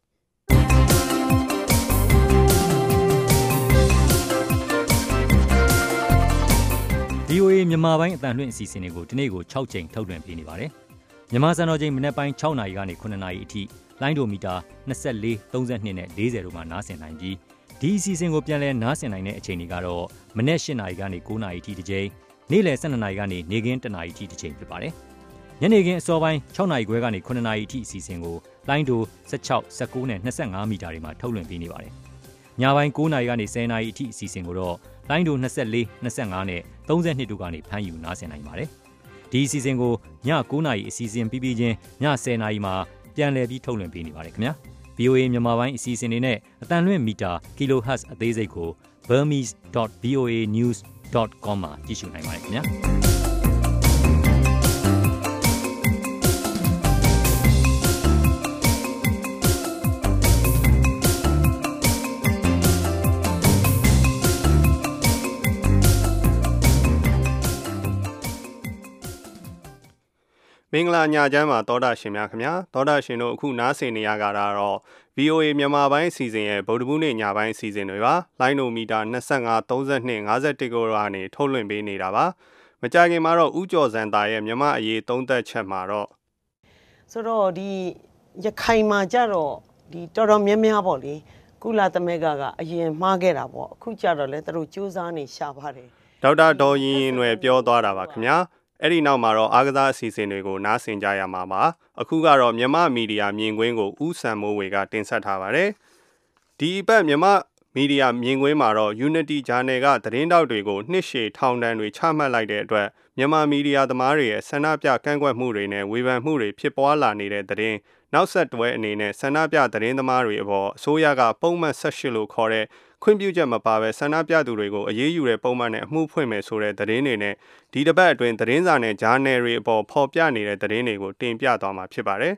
VOA မြန်မာပိုင်းအတန်လွှင့်အစီအစဉ်တွေကိုဒီနေ့ကို6ချိန်ထုတ်လွှင့်ပေးနေပါတယ်။မြန်မာစံတော်ချိန်မနက်ပိုင်း6နာရီကနေ9နာရီအထိလိုင်းဒိုမီတာ24 32နဲ့40တို့မှာနားဆင်နိုင်ပြီးဒီအစီအစဉ်ကိုပြန်လည်နားဆင်နိုင်တဲ့အချိန်တွေကတော့မနက်8နာရီကနေ9နာရီအထိတစ်ချိန်နေ့လယ်12နာရီကနေနေ့ခင်း1နာရီအထိတစ်ချိန်ဖြစ်ပါတယ်။ညနေခင်းအစောပိုင်း6နာရီခွဲကနေ9နာရီအထိအစီအစဉ်ကိုလိုင်းဒို16 19နဲ့25မီတာတွေမှာထုတ်လွှင့်ပေးနေပါတယ်။ညပိုင်း9နာရီကနေ10နာရီအထိအစီအစဉ်ကိုတော့လိုင်းဒို24 25နဲ့32တို့ကနေဖမ်းယူနားဆင်နိုင်ပါတယ်။ဒီအစီအစဉ်ကိုည9နာရီအစီအစဉ်ပြီးပြီးချင်းည10နာရီမှာပြန်လည်ပြီးထုတ်လွှင့်ပေးနေပါတယ်ခင်ဗျာ။ VOA မြန်မာပိုင်းအစီအစဉ်တွေနဲ့အတန်လွှင့်မီတာ kHz အသေးစိတ်ကို burmese.voanews.com မှာကြည့်ရှုနိုင်ပါတယ်ခင်ဗျာ။မင်္ဂလာညချမ်းမှာသောတာရှင်များခင်ဗျာသောတာရှင်တို့အခုနားဆင်နေရကြတာတော့ VOA မြန်မာပိုင်းအစီအစဉ်ရဲ့ဗုဒ္ဓဘူးနေ့ညပိုင်းအစီအစဉ်တွေပါလိုင်းနိုမီတာ25 32 51ကိုကနေထုတ်လွှင့်ပေးနေတာပါမကြခင်မှာတော့ဦးကျော်စံတာရဲ့မြမအရေးသုံးသက်ချက်မှာတော့ဆိုတော့ဒီရခိုင်မှာကြတော့ဒီတော်တော်များများပေါ့လေကုလသမဂ္ဂကအရင်မှားခဲ့တာပေါ့အခုကြတော့လဲသူတို့စူးစမ်းနေရှာပါတယ်ဒေါက်တာဒေါ်ရင်ရင်တွေပြောသွားတာပါခင်ဗျာအဲ့ဒီနောက်မှာတော့အားကစားအစီအစဉ်တွေကိုနားဆင်ကြရမှာပါအခုကတော့မြန်မာမီဒီယာမြင်ကွင်းကိုဦးစံမိုးဝေကတင်ဆက်ထားပါတယ်ဒီအပတ်မြန်မာမီဒီယာမြင်ကွင်းမှာတော့ Unity Channel ကသတင်းတောက်တွေကိုနှစ်ရှည်ထောင်ဒဏ်တွေချမှတ်လိုက်တဲ့အတွက်မြန်မာမီဒီယာသမားတွေရဲ့ဆန္ဒပြကန့်ကွက်မှုတွေနဲ့ဝေဖန်မှုတွေဖြစ်ပွားလာနေတဲ့သတင်းနောက်ဆက်တွဲအနေနဲ့ဆန္ဒပြသတင်းသမားတွေအပေါ်အစိုးရကပုံမှန်18လို့ခေါ်တဲ့ခွင့်ပြုချက်မပါဘဲဆန္ဒပြသူတွေကိုအရေးယူတဲ့ပုံမှန်နဲ့အမှုဖွင့်မယ်ဆိုတဲ့သတင်းတွေနဲ့ဒီတစ်ပတ်အတွင်းသတင်းစာနဲ့ဂျာနယ်တွေအပေါ်ဖော်ပြနေတဲ့သတင်းတွေကိုတင်ပြသွားမှာဖြစ်ပါတယ်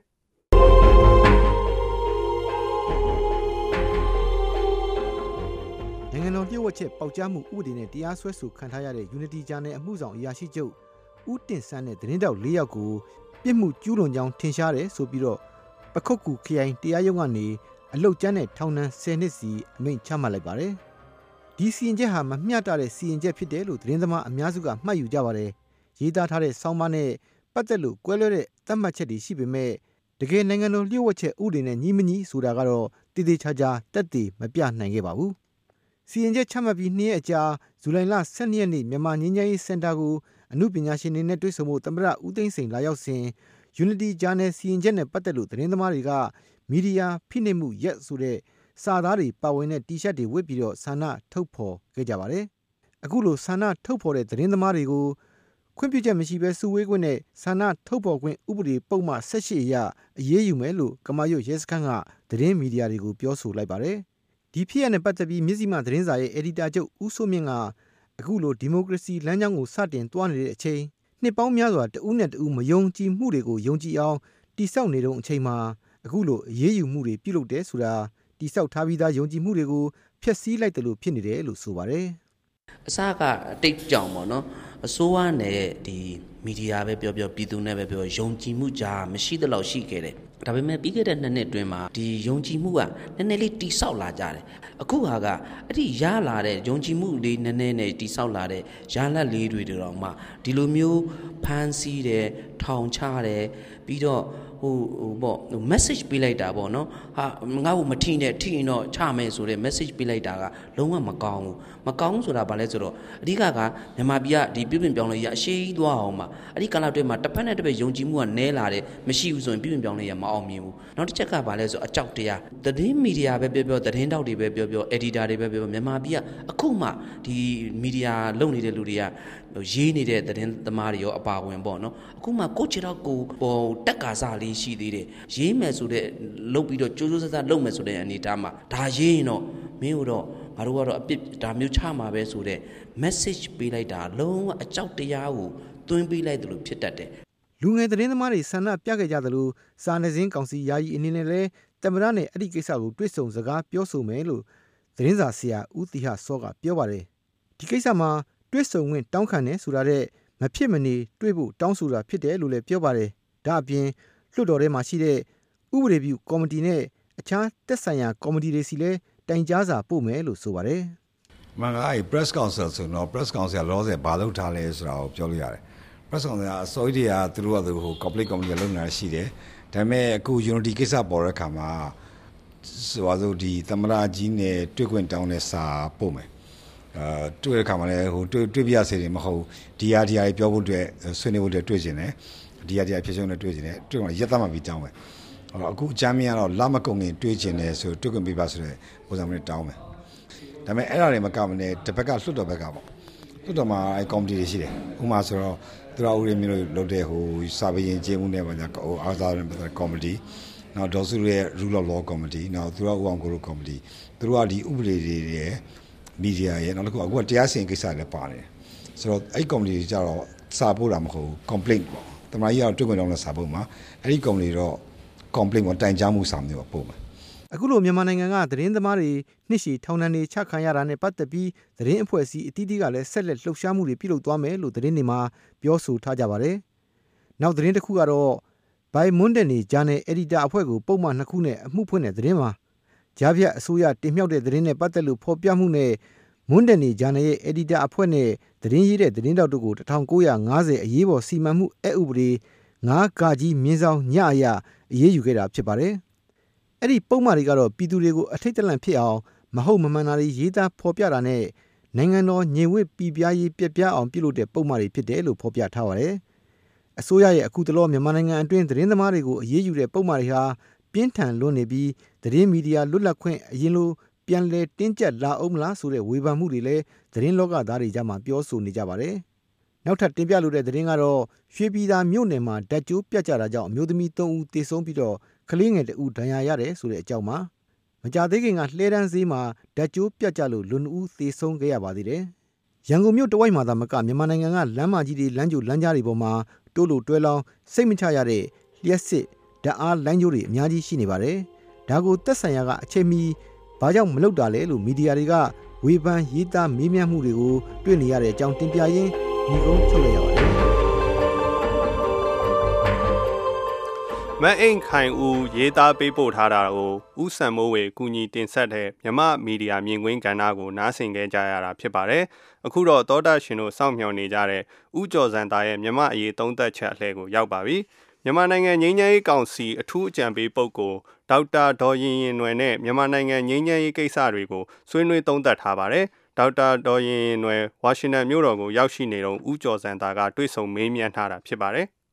နိုင်ငံတော်လျှို့ဝှက်ချက်ပေါက်ကြားမှုဥပဒေနဲ့တရားစွဲဆိုခံထားရတဲ့ Unity Channel အမှုဆောင်အရာရှိချုပ်ဦးတင်ဆန်းနဲ့သတင်းတောက်4ယောက်ကိုပြစ်မှုကျူးလွန်ကြောင်းထင်ရှားတယ်ဆိုပြီးတော့ပခုတ်ကူခရိုင်တရားရုံးကနေအလုတ်ကျန်းတဲ့ထောင်ဒဏ်10နှစ်စီအမိန့်ချမှတ်လိုက်ပါတယ်။ဒီစီရင်ချက်ဟာမမျှတတဲ့စီရင်ချက်ဖြစ်တယ်လို့သတင်းသမားအများစုကမှတ်ယူကြပါတယ်။ရေးသားထားတဲ့ဆောင်းပါးနဲ့ပတ်သက်လို့ကွဲလွဲတဲ့သတ်မှတ်ချက်တွေရှိပေမဲ့တကယ်နိုင်ငံတော်လျှို့ဝှက်ချက်ဥပဒေနဲ့ညီမညီဆိုတာကတော့တည်တည်ချာချာတက်တည်မပြနိုင်ခဲ့ပါဘူး။စီရင်ချက်ချမှတ်ပြီး2ရက်အကြာဇူလိုင်လ12ရက်နေ့မြန်မာငြိမ်းချမ်းရေးစင်တာကိုအမှုပညာရှင်တွေနဲ့တွေ့ဆုံဖို့သမ္မတဦးသိန်းစိန်လာရောက်စဉ် Unity Channel စီရင်ချက်နဲ့ပတ်သက်လို့သတင်းသမားတွေကမီဒီယာဖိနှိပ်မှုရက်ဆိုတဲ့စာသားတွေပါဝင်တဲ့တီရှပ်တွေဝတ်ပြီးတော့ဆန္ဒထုတ်ဖော်ခဲ့ကြပါတယ်။အခုလိုဆန္ဒထုတ်ဖော်တဲ့သတင်းသမားတွေကိုခွင့်ပြုချက်မရှိဘဲစုဝေးခွင့်နဲ့ဆန္ဒထုတ်ဖော်ခွင့်ဥပဒေပုံမှန်18အရအရေးယူမယ်လို့ကမာရွတ်ရဲစခန်းကသတင်းမီဒီယာတွေကိုပြောဆိုလိုက်ပါတယ်။ဒီဖြစ်ရပ်နဲ့ပတ်သက်ပြီးမြစည်းမသတင်းစာရဲ့အယ်ဒီတာချုပ်ဦးစိုးမြင့်ကအခုလိုဒီမိုကရေစီလမ်းကြောင်းကိုစတင်သွားနေတဲ့အချိန်နှစ်ပေါင်းများစွာတဦးနဲ့တဦးမယုံကြည်မှုတွေကိုယုံကြည်အောင်တိဆောက်နေတဲ့အချိန်မှာအခုလိုအရေးယူမှုတွေပြုလုပ်တယ်ဆိုတာတိဆောက်ထားပြီးသားယုံကြည်မှုတွေကိုဖျက်ဆီးလိုက်တယ်လို့ဖြစ်နေတယ်လို့ဆိုပါတယ်အစကအတိတ်ကြောင်ပေါ့နော်အစိုးရနဲ့ဒီမီဒီယာပဲပြောပြည်သူနဲ့ပဲပြောယုံကြည်မှုကြားမရှိသလောက်ရှိခဲ့တယ်ဒါပေမဲ့ပြီးခဲ့တဲ့2နှစ်အတွင်းမှာဒီယုံကြည်မှုကနည်းနည်းလေးတိဆောက်လာကြတယ်အခုဟာကအဲ့ဒီရလာတဲ့ယုံကြည်မှုလေးနည်းနည်းနဲ့တိဆောက်လာတဲ့ရလတ်လေးတွေတော့မှဒီလိုမျိုးဖန်ဆီးတယ်ထောင်ချတယ်ပြီးတော့ဟိုပေါ့ message ပေးလိုက်တာပေါ့နော်ဟာငါ့ကိုမထိနဲ့ထိရင်တော့ချမယ်ဆိုတဲ့ message ပေးလိုက်တာကလုံးဝမကောင်းဘူးဆိုတာဘာလဲဆိုတော့အဓိကမြန်မာပြည်ကဒီပြုပြင်ပြောင်းလဲရအရှိကြီးသွားအောင်မှာအဲ့ဒီကာလအတွင်းမှာတစ်ဖက်နဲ့တစ်ဖက်ယုံကြည်မှုကနည်းလာတယ်မရှိဘူးဆိုရင်ပြုပြင်ပြောင်းလဲရမအောင်မြင်ဘူးနောက်တစ်ချက်ကဘာလဲဆိုအကြောက်တရားသတင်းမီဒီယာပဲပြောသတင်းတောက်တွေပဲပြော editor တွေပဲပြောမြန်မာပြည်ကအခုမှဒီမီဒီယာလုပ်နေတဲ့လူတွေကရေးနေတဲ့သတင်းသမားတွေရောအပါဝင်ပေါ့နော်အခုမှကိုချီတော့ကိုဟိုတက်ကာစားလေးရှိသေးတယ်ရေးမယ်ဆိုတဲ့လုပ်ပြီးတော့ကြိုးကြိုးစားစားလုပ်မယ်ဆိုတဲ့အနေအထားမှာဒါရေးရင်တော့မင်းတို့ငါတို့ကတော့အပြစ်ဒါမျိုးချမှာပဲဆိုတဲ့ message ပေးလိုက်တာလုံးဝအကြောက်တရားကိုသွင်းပေးလိုက်တယ်လို့ဖြစ်တတ်တယ်လူငယ်သတင်းသမားတွေဆန္ဒပြခဲ့ကြသလိုစာနယ်ဇင်းကောင်စီယာယီအနေနဲ့လည်းတမရနဲ့အဲ့ဒီကိစ္စကိုတွေ့ဆုံစကားပြောဆိုမယ်လို့သတင်းစာဆရာဦးတီဟစောကပြောပါတယ်ဒီကိစ္စမှာတွေ့ဆုံဝင်တောင်းခံတယ်ဆိုတာတဲ့မဖြစ်မနေတွေ့ဖို့တောင်းဆိုတာဖြစ်တယ်လို့လည်းပြောပါတယ်ဒါအပြင်လွှတ်တော်ထဲမှာရှိတဲ့ဥပဒေပြုကော်မတီနဲ့အခြားသက်ဆိုင်ရာကော်မတီတွေစီလည်းတိုင်ကြားစာပို့မယ်လို့ဆိုပါတယ်မှန်ကအဲ့ press council ဆိုတော့ press council ကလောဆယ်ဘာလုပ်ထားလဲဆိုတာကိုပြောလို့ရတယ် press council ကအစိုးရကသူတို့ကဟို complete committee လုပ်နေတာရှိတယ်ဒါပေမဲ့အခု unity ကိစ္စပေါ်တဲ့အခါမှာဆိုပါစို့ဒီသမရကြီးနဲ့တွေ့ခွင့်တောင်းတဲ့စာပို့မယ်တွေ့တဲ့အခါမှာလည်းဟိုတွေ့ပြရစေတယ်မဟုတ် DRDR ပြောဖို့အတွက်ဆွေးနွေးဖို့အတွက်တွေ့ကျင်တယ် DRDR ဖြစ်ဆုံးနဲ့တွေ့ကျင်တယ်တွေ့မှရက်သားမှပြီးတောင်းမယ်အခုအချမ်းမင်းကတော့လမကုံငင်တွေ့ကျင်တယ်ဆိုတွေ့ခွင့်ပေးပါဆိုတဲ့ပုံစံမျိုးတောင်းမယ်ဒါပေမဲ့အဲ့ဒါတွေမကမနဲ့တစ်ဘက်ကလွှတ်တော်ဘက်ကပေါ့လွှတ်တော်မှာအဲ့ကော်မတီတွေရှိတယ်ဥပမာဆိုတော့သူတို့ဦးရင်းမျိုးလုပ်တဲ့ဟိုစာပေရင်ကျေးမှုနဲ့ပါညာဟိုအားသားတဲ့ကော်မတီနောက်ဒေါ်စုရဲ့ rule of law committee နောက်သူတို့ဦးအောင်ကိုတို့ committee သူတို့ကဒီဥပဒေတွေရဲ့မီဒီယာရဲ့နောက်တစ်ခုအခုကတရားစီရင်ကိစ္စလည်းပါတယ်ဆိုတော့အဲ့ committee တွေကြတော့စာပို့တာမဟုတ် complaint ပေါ့တမန်ကြီးကတော့တွေ့ခွင့်တောင်းတဲ့စာပို့မှာအဲ့ဒီ committee တော့ complaint ကိုတိုင်ကြားမှုစာမျိုးပို့မှာအခုလိုမြန်မာနိုင်ငံကသတင်းသမားတွေနှစ်ရှည်ထောင်ဒဏ်တွေချခံရတာနဲ့ပတ်သက်ပြီးသတင်းအဖွဲ့အစည်းအသီးသီးကလည်းဆက်လက်လှုပ်ရှားမှုတွေပြုလုပ်သွားမယ်လို့သတင်းတွေမှာပြောဆိုထားကြပါတယ်နောက်သတင်းတစ်ခုကတော့ By Monday Journal Editor အဖွဲ့ကိုပုံမှန်2ခုနဲ့အမှုဖွင့်တဲ့သတင်းမှာကြားဖြတ်အစိုးရတင်မြှောက်တဲ့သတင်းနဲ့ပတ်သက်လို့ဖော်ပြမှုနဲ့ Monday Journal ရဲ့ Editor အဖွဲ့နဲ့သတင်းရေးတဲ့သတင်းတောက်တို့ကို1950အရေးပေါ်စီမံမှုအက်ဥပဒေ9ကကြီးမြင်းဆောင်ညအရအရေးယူခဲ့တာဖြစ်ပါတယ်။အဲ့ဒီပုံမှန်တွေကတော့ပြည်သူတွေကိုအထိတ်တလန့်ဖြစ်အောင်မဟုတ်မမှန်တာတွေရေးသားဖော်ပြတာနဲ့နိုင်ငံတော်ညင်ဝစ်ပြည်ပြားရေးပြက်ပြားအောင်ပြုလုပ်တဲ့ပုံမှန်တွေဖြစ်တယ်လို့ဖော်ပြထားပါတယ်။အစိုးရရဲ့အခုတလောမြန်မာနိုင်ငံအတွင်းသတင်းသမားတွေကိုအရေးယူတဲ့ပုံမှန်တွေဟာပြင်းထန်လွန်းနေပြီးသတင်းမီဒီယာလွတ်လပ်ခွင့်အရင်လိုပြန်လည်တင်းကျပ်လာအောင်မလားဆိုတဲ့ဝေဖန်မှုတွေလည်းသတင်းလောကသားတွေကြားမှာပြောဆိုနေကြပါတယ်။နောက်ထပ်တင်ပြလိုတဲ့သတင်းကတော့ရွှေပြည်သာမြို့နယ်မှာဓာတ်ကြိုးပြတ်ကျတာကြောင့်အမျိုးသမီး3ဦးသေဆုံးပြီးတော့ကလေးငယ်2ဦးဒဏ်ရာရတယ်ဆိုတဲ့အကြောင်းပါ။မကြသေးခင်ကလှဲတန်းဈေးမှာဓာတ်ကြိုးပြတ်ကျလို့လူ2ဦးသေဆုံးခဲ့ရပါသေးတယ်။ရန်ကုန်မြို့တဝိုက်မှာသာမကမြန်မာနိုင်ငံကလမ်းမကြီးတွေလမ်းကြိုလမ်းကြားတွေပေါ်မှာတိုးလို့တွဲလောင်းစိတ်မချရတဲ့လျှက်စစ်ဓာတ်အားလိုင်းကြိုးတွေအများကြီးရှိနေပါတယ်။ဒါကိုသက်ဆိုင်ရာကအချိန်မီဘာကြောင့်မလုပ်တာလဲလို့မီဒီယာတွေကဝေဖန်ရေးသားမေးမြန်းမှုတွေကိုတွေ့နေရတဲ့အကြောင်းတင်ပြရင်းညီကုန်းထုတ်လိုက်ရပါတယ်မအိမ်ခိုင်ဦးရေးသားပေးပို့ထားတာကိုဦးစံမိုးဝေကူညီတင်ဆက်တဲ့မြမမီဒီယာမြင်ကွင်းကဏ္ဍကိုနားဆင်ခဲ့ကြရတာဖြစ်ပါတယ်။အခုတော့သောတာရှင်တို့စောင့်မျှော်နေကြတဲ့ဦးကျော်စံသားရဲ့မြမအရေးသုံးသက်ချက်အလှည့်ကိုရောက်ပါပြီ။မြန်မာနိုင်ငံငြိမ်းချမ်းရေးကောင်စီအထူးအကြံပေးပုဂ္ဂိုလ်ဒေါက်တာဒေါ်ရင်ရင်နွယ်နဲ့မြန်မာနိုင်ငံငြိမ်းချမ်းရေးကိစ္စတွေကိုဆွေးနွေးသုံးသပ်ထားပါတယ်။ဒေါက်တာဒေါ်ရင်ရင်နွယ်ဝါရှင်တန်မြို့တော်ကိုရောက်ရှိနေတော့ဦးကျော်စံသားကတွေ့ဆုံမေးမြန်းထားတာဖြစ်ပါတယ်။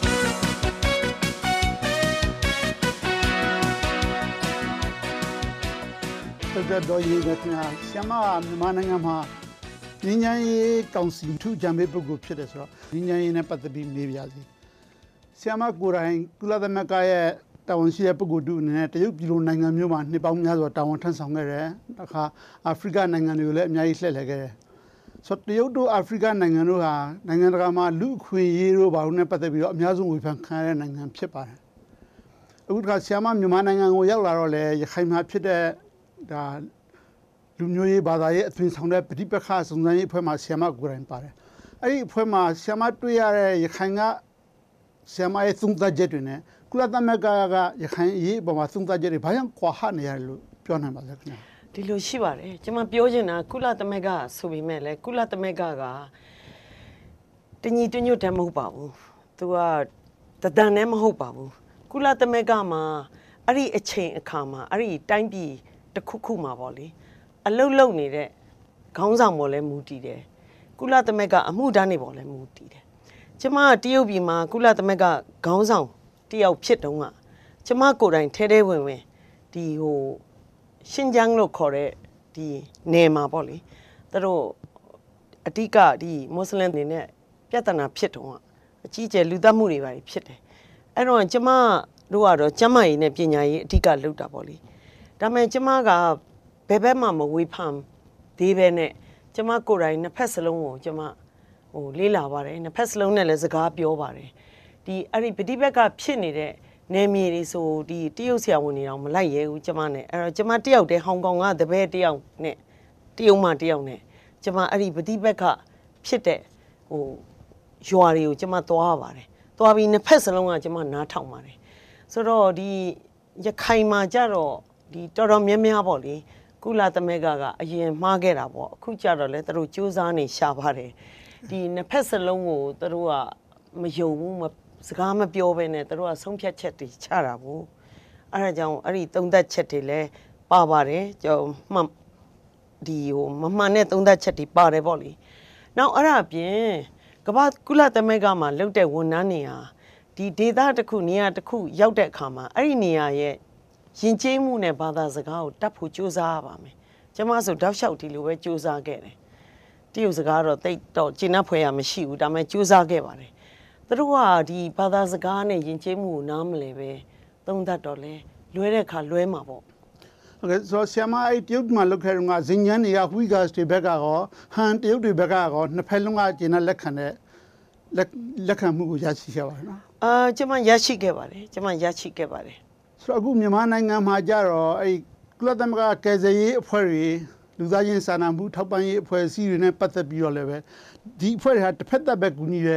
ဒေါ်ရင်ကဆရာမမြန်မာနိုင်ငံမှာငြိမ်းချမ်းရေးကောင်စီထူးကြံပေးပုဂ္ဂိုလ်ဖြစ်တယ်ဆိုတော့ငြိမ်းချမ်းရေးနဲ့ပတ်သက်ပြီးမေးပြစီဆရာမကိုယ်တိုင်ကုလသမဂ္ဂရဲ့တာဝန်ရှိတဲ့ပုဂ္ဂိုလ်တို့အနေနဲ့တရုတ်ပြည်လိုနိုင်ငံမျိုးမှာနှစ်ပေါင်းများစွာတာဝန်ထမ်းဆောင်ခဲ့တယ်။အခါအာဖရိကနိုင်ငံတွေကိုလည်းအများကြီးလှည့်လည်ခဲ့တယ်။ဆိုတော့တရုတ်တို့အာဖရိကနိုင်ငံတို့ဟာနိုင်ငံတကာမှာလူအခွင့်အရေးတို့ဘာလို့နဲ့ပတ်သက်ပြီးတော့အများဆုံးဝေဖန်ခံရတဲ့နိုင်ငံဖြစ်ပါတယ်။အခုတခါဆရာမမြန်မာနိုင်ငံကိုရောက်လာတော့လေရခိုင်မှာဖြစ်တဲ့ဒါလူမျိုးရေးဘာသာရေးအသွင်ဆောင်တဲ့ပဋိပက္ခစုံစမ်းရေးအဖွဲ့မှာဆရာမကိုယ်တိုင်ပါတယ်။အဲ့ဒီအဖွဲ့မှာဆရာမတွေ့ရတဲ့ရခိုင်ကဆရာမရဲ့သုံးသပ်ချက်တွေနဲ့ကုလသမဂ္ဂကရခိုင်အရေးပေါ်မှာသုံးသပ်ချက်တွေဘာကြောင့်ကွာဟနေရတယ်လို့ပြောနိုင်ပါလဲခင်ဗျာ။ဒီလိုရှိပါတယ်။ကျွန်မပြောချင်တာကုလသမဂ္ဂဆိုပေမဲ့လည်းကုလသမဂ္ဂကတညီတညွတ်တည်းမဟုတ်ပါဘူး။သူကတဒန်းနဲ့မဟုတ်ပါဘူး။ကုလသမဂ္ဂမှာအဲ့ဒီအချိန်အခါမှာအဲ့ဒီတိုင်းပြည်တစ်ခုခုမှာပေါ့လေအလုတ်လုံနေတဲ့ခေါင်းဆောင်ပေါ်လဲမူတည်တယ်ကုလသမဂ္ဂအမှုထမ်းနေပေါ်လဲမူတည်တယ်ကျမတရုတ်ပြည်မှာကုလသမဂ္ဂခေါင်းဆောင်တယောက်ဖြစ်တုန်းကကျမကိုယ်တိုင်ထဲထဲဝင်ဝင်ဒီရှင်ကျန်းလို့ခေါ်တဲ့ဒီနယ်မှာပေါ့လေသူတို့အဓိကဒီမွတ်စလင်တွေနဲ့ပြဿနာဖြစ်တုန်းကအကြီးကျယ်လူသတ်မှုတွေပါဖြစ်တယ်အဲ့တော့ကျမတို့ကတော့ကျမရေးနဲ့ပညာရေးအဓိကလုပ်တာပေါ့လေဒါပေမဲ့ကျမကဘယ်ဘက်မှမဝေဖန်သေးပဲနဲ့ကျမကိုယ်တိုင်နှစ်ဖက်စလုံးကိုကျမလေးလာပါတယ်နှစ်ဖက်စလုံးနဲ့လည်းစကားပြောပါတယ်ဒီအဲ့ဒီပဋိပက္ခဖြစ်နေတဲ့နယ်မြေတွေဆိုဒီတရုတ်ဆရာဝန်တွေတော့မလိုက်ရဲဘူးကျမနဲ့အဲ့တော့ကျမတယောက်တည်းဟောင်ကောင်ကတပည့်တယောက်နဲ့တရုတ်မှတယောက်နဲ့ကျမအဲ့ဒီပဋိပက္ခဖြစ်တဲ့ရွာတွေကိုကျမသွားပါတယ်သွားပြီးနှစ်ဖက်စလုံးကကျမနားထောင်ပါတယ်ဆိုတော့ဒီရခိုင်မှာကြတော့ဒီတော်တော်များများပေါ့လေကုလသမဂ္ဂကအရင်မှားခဲ့တာပေါ့အခုကြတော့လေသူတို့စူးစမ်းနေရှာပါတယ်ဒီနှစ်ဖက်စလုံးကိုသူတို့ကမယုံဘူးစကားမပြောဘဲနဲ့သူတို့ကဆုံးဖြတ်ချက်တွေချတာဘူးအဲဒါကြောင့်အဲ့ဒီသုံးသက်ချက်တွေလည်းပါပါတယ်ကျွန်တော်ဒီမမှန်တဲ့သုံးသက်ချက်တွေပါတယ်ပေါ့လေနောက်အဲ့ဒါအပြင်ကမ္ဘာကုလသမဂ္ဂမှာလုပ်တဲ့ဝန်ထမ်းတွေဟာဒီဒေသတစ်ခုနေရာတစ်ခုရောက်တဲ့အခါမှာအဲ့ဒီနေရာရဲ့ယဉ်ကျေးမှုနဲ့ဘာသာစကားကိုတတ်ဖို့ကြိုးစားရပါမယ်ကျမဆိုတောက်လျှောက်ဒီလိုပဲကြိုးစားခဲ့တယ်တရုတ်စကားတော့တိတ်တော့ကျင့်နှက်ဖွယ်ရမရှိဘူးဒါပေမဲ့ကြိုးစားခဲ့ပါတယ်သူတို့ကဒီဘာသာစကားနဲ့ယဉ်ကျေးမှုကိုနားမလည်ပဲသုံးသပ်တော့လဲလွဲတဲ့အခါလွဲမှာပေါ့ဟုတ်ကဲ့ဆိုဆရာမအဲ့တရုတ်မှာလောက်ခဲ့တော့ကဇင်ညန်းတွေကဝီဂါစ်တွေဘက်ကရောဟန်တရုတ်တွေဘက်ကရောနှစ်ဖက်လုံးကကျင့်တဲ့လက်ခံတဲ့လက်ခံမှုကိုရရှိခဲ့ပါတယ်နော်ကျမရရှိခဲ့ပါတယ်ကျမရရှိခဲ့ပါတယ်ဆိုတော့အခုမြန်မာနိုင်ငံမှာကြတော့အဲ့ကုလသမဂ္ဂကယ်ဆယ်ရေးအဖွဲ့တွေလူသားချင်းစာနာမှုထောက်ပံ့ရေးအဖွဲ့အစည်းတွေနဲ့ပတ်သက်ပြီးတော့လည်းပဲဒီအဖွဲ့တွေဟာတစ်ဖက်သက်ပဲကူညီတယ်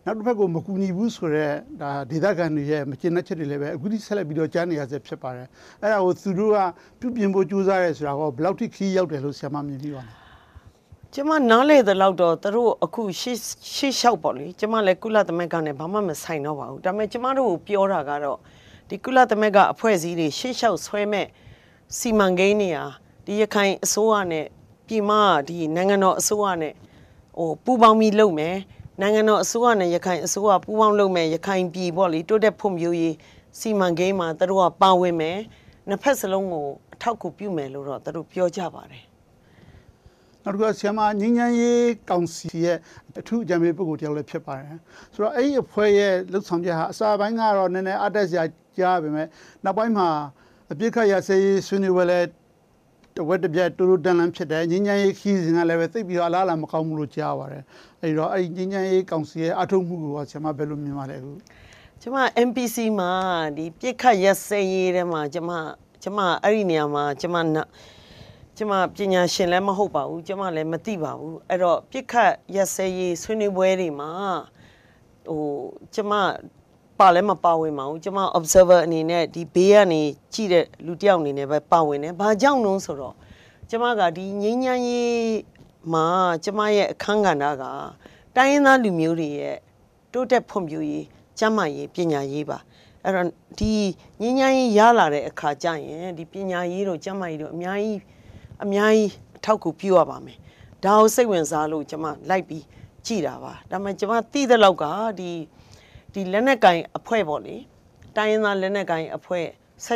နောက်တစ်ဖက်ကိုမကူညီဘူးဆိုတော့ဒါဒေသခံတွေရဲ့မကျေနပ်ချက်တွေလည်းပဲအခုထိဆက်လက်ပြီးတော့ကြားနေရဆဲဖြစ်ပါတယ်အဲ့ဒါကိုသူတို့ကပြုပြင်ဖို့ကြိုးစားရဲဆိုတာကဘယ်လောက်ထိခီးရောက်တယ်လို့ဆရာမမြင်ပြီးပါလဲကျမနားလေတဲ့လောက်တော့သူတို့အခုရှေ့လျှောက်ပေါ့လေကျမလည်းကုလသမဂ္ဂနဲ့ဘာမှမဆိုင်တော့ပါဘူးဒါပေမဲ့ကျမတို့ပြောတာကတော့ဒီကုလသမဂ္ဂအဖွဲ့အစည်းတွေရှေ့လျှောက်ဆွဲမဲ့စီမံကိန်းတွေဟာဒီရခိုင်အစိုးရနဲ့ပြည်မဒီနိုင်ငံတော်အစိုးရနဲ့ပူးပေါင်းပြီးလုပ်မယ်နိုင်ငံတော်အစိုးရနဲ့ရခိုင်အစိုးရပူးပေါင်းလုပ်မယ်ရခိုင်ပြည်ပေါ့လေတိုးတက်ဖွံ့ဖြိုးရေးစီမံကိန်းမှာသူတို့ကပါဝင်မယ်နှစ်ဖက်စလုံးကိုအထောက်အကူပြုမယ်လို့တော့သူတို့ပြောကြပါတယ်နောက်တစ်ခုဆရာမငင်းငန်းရေးကောင်စီရဲ့အထူးအကြံပေးပုဂ္ဂိုလ်တယောက်လည်းဖြစ်ပါတယ်ဆိုတော့အဲ့ဒီအဖွဲ့ရဲ့လှုပ်ဆောင်ချက်ဟာအစာပိုင်းကတော့နည်းနည်းအတက်စရာကြားပေမဲ့နောက်ပိုင်းမှာအပြစ်ခတ်ရစေးဆွေးနွေးပွဲလည်းတဝက်တစ်ပြက်တူတူတန်လန်းဖြစ်တယ်ငင်းငန်းရေးခီးစဉ်ကလည်းပဲသိပ်ပြီးတော့အလားအလာမကောင်းဘူးလို့ကြားပါတယ်အဲ့တော့အဲ့ဒီငင်းငန်းရေးကောင်စီရဲ့အထုံးမှုကိုဆရာမဘယ်လိုမြင်ပါလဲအခုကျမ MPC မှာဒီပြစ်ခတ်ရစေးရေးထဲမှာကျမအဲ့ဒီနေရာမှာကျမပညာရှင်လည်းမဟုတ်ပါဘူးကျမလည်းမသိပါဘူးအဲ့တော့ပြစ်ခတ်ရက်စဲရေးဆွေးနွေးပွဲတွေမှာကျမပါလည်းမပါဝင်ပါဘူးကျမ observer အနေနဲ့ဒီဘေးကနေကြည့်တဲ့လူတစ်ယောက်အနေနဲ့ပဲပါဝင်တယ်ဘာကြောင့်လဲဆိုတော့ကျမကဒီငင်းညမ်းရေးမှာကျမရဲ့အခန်းကဏ္ဍကတိုင်းရင်းသားလူမျိုးတွေရဲ့တိုးတက်ဖွံ့ဖြိုးရေးကျန်းမာရေးပညာရေးပါအဲ့တော့ဒီငင်းညမ်းရေးရလာတဲ့အခါကျရင်ဒီပညာရေးတို့ကျန်းမာရေးတို့အများကြီးအထောက်အကူပြုရပါမယ်ဒါကိုစိတ်ဝင်စားလို့ကျွန်မလိုက်ပြီးကြည်တာပါဒါပေမဲ့ကျွန်မသိတဲ့လောက်ကဒီလက်နက်ကင်အဖွဲ့ပေါ့လေတိုင်းရင်းသားလက်နက်ကင်အဖွဲ့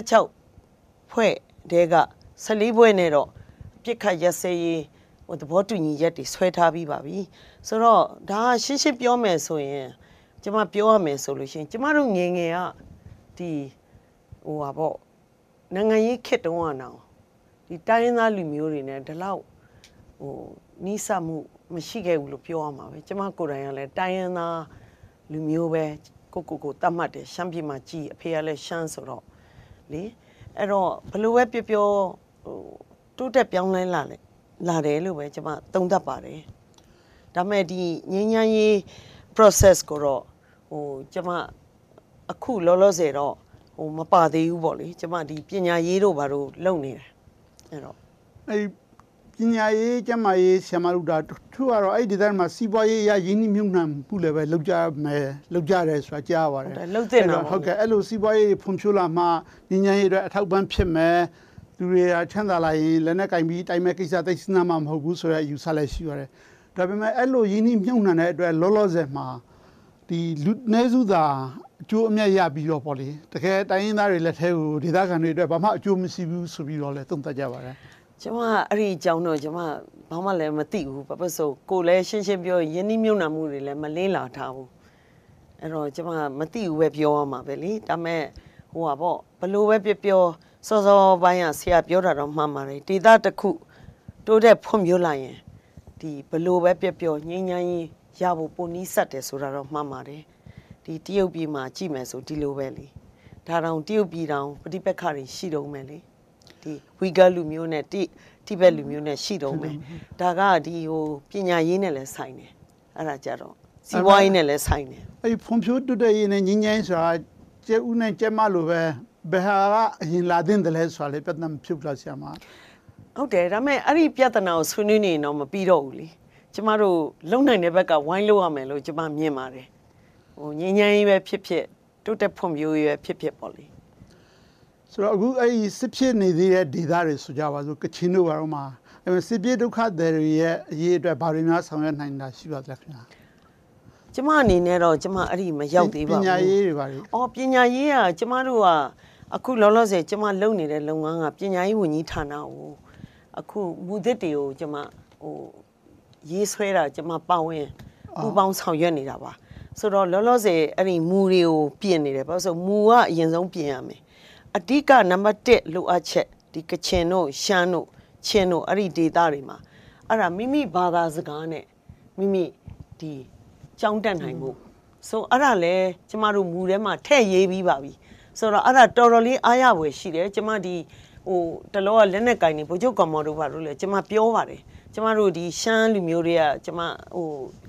16ဖွဲ့တဲက14ဖွဲ့နဲ့တော့ပြစ်ခတ်ရက်စဲရေးသဘောတူညီရက်တွေဆွဲထားပြီးပါပြီဆိုတော့ဒါရှင်းရှင်းပြောမယ်ဆိုရင်ကျွန်မပြောရမယ်ဆိုလို့ရှိရင်ကျွန်မတို့ငယ်ငယ်ကဒီပေါ့နိုင်ငံရေးခေတ်တုန်းကနောင်ဒီတိုင်းရင်းသားလူမျိုးတွေနဲ့ဒီလောက်နီးစပ်မှုမရှိခဲ့ဘူးလို့ပြောရမှာပဲကျမကိုယ်တိုင်ကလည်းတိုင်းရင်းသားလူမျိုးပဲကိုတတ်မှတ်တယ်ရှမ်းပြည်မှာကြီးအဖေကလည်းရှမ်းဆိုတော့လေအဲ့တော့ဘလို့ပဲပြောတိုးတက်ပြောင်းလဲလာတယ်လို့ပဲကျမသုံးသပ်ပါတယ်ဒါမဲ့ဒီငင်းညမ်းရေး process ကိုတော့ကျမအခုလောလောဆယ်တော့မပါသေးဘူးပေါ့လေကျမဒီပညာရေးတို့ဘာလို့လုပ်နေတယ်အဲ့တော့အဲ့ပညာရေးကျန်းမာရေးဆရာမတို့ဒါသူကတော့အဲ့ဒီဒေသမှာစီးပွားရေးရရင်းနှီးမြှုပ်နှံမှုလည်းပဲလုပ်ကြတယ်ဆိုတာကြားပါတယ်လုပ်တဲ့နော်ဟုတ်ကဲ့အဲ့လိုစီးပွားရေးဖွံ့ဖြိုးလာမှဉာဏ်ရည်အတွက်အထောက်ပံ့ဖြစ်မယ်သူတွေချမ်းသာလာရင်လက်နဲ့ကင်ပြီးတိုင်မဲ့ကိစ္စသိစနာမှမဟုတ်ဘူးဆိုတဲ့အယူဆလည်းရှိပါတယ်ဒါပေမဲ့အဲ့လိုရင်းနှီးမြှုပ်နှံတဲ့အတွက်လောလောဆယ်မှာဒီလူနည်းစုသာအကျိုးအမြတ်ရပြီးတော့ပေါ့လေတကယ်တိုင်းရင်းသားတွေလက်ထဲကိုဒေသခံတွေအတွက်ဘာမှအကျိုးမရှိဘူးဆိုပြီးတော့လည်းသုံးသပ်ကြပါတယ်ကျမအဲ့ဒီအကြောင်းတော့ကျမဘာမှလည်းမသိဘူးဘာဖြစ်ဆိုကိုလည်းရှင်းရှင်းပြောရင်းနှီးမြှုပ်နှံမှုတွေလည်းမလင်းလာထားဘူးအဲ့တော့ကျမမသိဘူးပဲပြောရမှာပဲလေဒါမဲ့ပေါ့ဘလို့ပဲပြောစောစောပိုင်းကဆရာပြောတာတော့မှန်ပါတယ်ဒေသတစ်ခုတိုးတက်ဖွံ့ဖြိုးလာရင်ဒီဘလို့ပဲပြောငြိမ်းချမ်းရေးရဖို့ပုံနီးဆက်တယ်ဆိုတာတော့မှန်ပါတယ်ဒီတရုတ်ပြည်မှာကြည့်မယ်ဆိုဒီလိုပဲလေဒါတောင်တရုတ်ပြည်တောင်ပဋိပက္ခတွေရှိတော့မယ်လေဒီဝီဂါလူမျိုးနဲ့တိဘက်လူမျိုးနဲ့ရှိတော့မယ်ဒါကဒီပညာရေးနဲ့လည်းဆိုင်တယ်အဲ့ဒါကြတော့စီးပွားရေးနဲ့လည်းဆိုင်တယ်အဲ့ဖွံ့ဖြိုးတိုးတက်ရေးနဲ့ငြိမ်းချမ်းဆိုတာကျဲဦးနဲ့ကျဲမလိုပဲဘယ်ဟာကအရင်လာတဲ့တယ်လဲဆိုတာလေပြဿနာဖြစ်လာဆရာမဟုတ်တယ်ဒါပေမဲ့အဲ့ဒီပြဿနာကိုဆွေးနွေးနေရင်တော့မပြီးတော့ဘူးလေကျမတို့လုံနိုင်တဲ့ဘက်ကဝိုင်းလို့ရမယ်လို့ကျမမြင်ပါတယ်ငြိမ်းချမ်းရေးပဲဖြစ်တိုးတက်ဖွံ့ဖြိုးရေးပဲဖြစ်ပေါ့လေဆိုတော့အခုအဲ့ဒီစစ်ဖြစ်နေသေးတဲ့ဒေသတွေဆိုကြပါစို့ကချင်တို့ဘာလို့မှာအဲ့စစ်ပြေးဒုက္ခသည်တွေရဲ့အရေးအတွက်ဘာတွေများဆောင်ရွက်နိုင်တာရှိပါသလဲခင်ဗျာကျမအနေနဲ့တော့ကျမအဲ့ဒီမရောက်သေးပါဘူးပညာရေးတွေပါလေပညာရေးကကျမတို့ကအခုလောလောဆယ်ကျမလုပ်နေတဲ့လုပ်ငန်းကပညာရေးဝန်ကြီးဌာနကိုအခုမူသစ်တွေကိုကျမရေးဆွဲတာကျမပါဝင်ပူပေါင်းဆောင်ရွက်နေတာပါဆိုတော့လောလောဆယ်အဲ့ဒီမူတွေကိုပြင်နေတယ်ဘာလို့ဆိုမူကအရင်ဆုံးပြင်ရမယ်အဓိကနံပါတ်1လိုအပ်ချက်ဒီကချင်တို့ရှမ်းတို့ချင်းတို့အဲ့ဒီဒေသတွေမှာအဲ့ဒါမိမိဘာသာစကားနဲ့မိမိဒီကြောင်းတက်နိုင်ဖို့ဆိုအဲ့ဒါလဲကျမတို့မူထဲမှာထည့်ရေးပြီးပါပြီဆိုတော့အဲ့ဒါတော်တော်လေးအားရဖွယ်ရှိတယ်ကျမဒီတလောကလက်နဲ့ကင်နေဗိုလ်ချုပ်ကောင်မော်တို့ဘာလို့လဲကျမပြောပါတယ်ကျမတို့ဒီရှမ်းလူမျိုးတွေကကျမ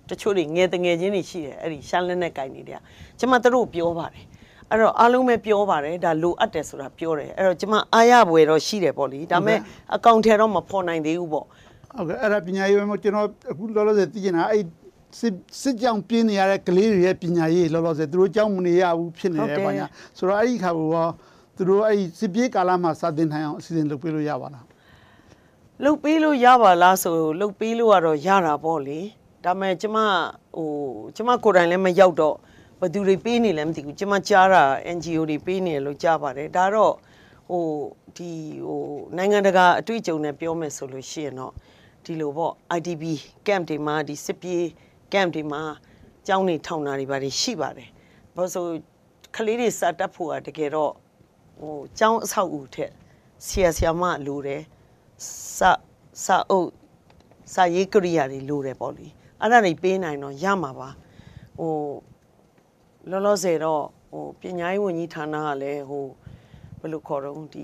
တချို့တွေငယ်တငယ်ချင်းတွေရှိတယ်အဲ့ဒီရှမ်းလက်နဲ့ကင်နေတဲ့ကျမတို့ပြောပါတယ်အဲ့တော့အားလုံးပဲပြောပါတယ်ဒါလိုအပ်တယ်ဆိုတာပြောတယ်အဲ့တော့ကျမအားရပွဲတော့ရှိတယ်ပေါ့လေဒါပေမဲ့အကောင့်ထဲတော့မဖော်နိုင်သေးဘူးပေါ့ဟုတ်ကဲ့အဲ့ဒါပညာရေးမှာကျွန်တော်အခုလောလောဆယ်သိချင်တာအဲ့စစ်ကြောင်ပြင်းနေရတဲ့ကလေးတွေရဲ့ပညာရေးလောလောဆယ်သူတို့ကြောင်းမနေရဘူးဖြစ်နေတယ်ပေါ့ညာဆိုတော့အဲ့ဒီခါကိုသူတို့အဲ့စစ်ပြေးကာလမှာစတင်နိုင်အောင်အစီအစဉ်လုပ်ပေးလို့ရပါလားလုပ်ပေးလို့ရပါလားဆိုလုပ်ပေးလို့ကတော့ရတာပေါ့လေဒါပေမဲ့ကျမကိုယ်တိုင်လည်းမရောက်တော့ဘယ်သူတွေပေးနေလဲမသိဘူးကျမကြားတာ NGO တွေပေးနေလို့ကြားပါတယ်ဒါတော့နိုင်ငံတကာအတွေ့အကြုံနဲ့ပြောမယ်ဆိုလို့ရှိရင်တော့ဒီလိုပေါ့ IDP camp တွေမှာဒီစစ်ပြေး camp တွေမှာကျောင်းနေထောင်တာတွေပါတယ်ရှိပါတယ်ဘာလို့ဆိုကလေးတွေစတက်ဖို့ကတကယ်တော့ကျောင်းအဆောက်အဦထက်ဆရာမလိုတယ်စာရေးကရိယာတွေလိုတယ်ပေါ့လေအဲ့ဒါတွေပေးနိုင်တော့ရမှာပါလောလောဆယ်တော့ပညာရေးဝန်ကြီးဌာနကလည်းဘယ်လိုခေါ်တော့ဒီ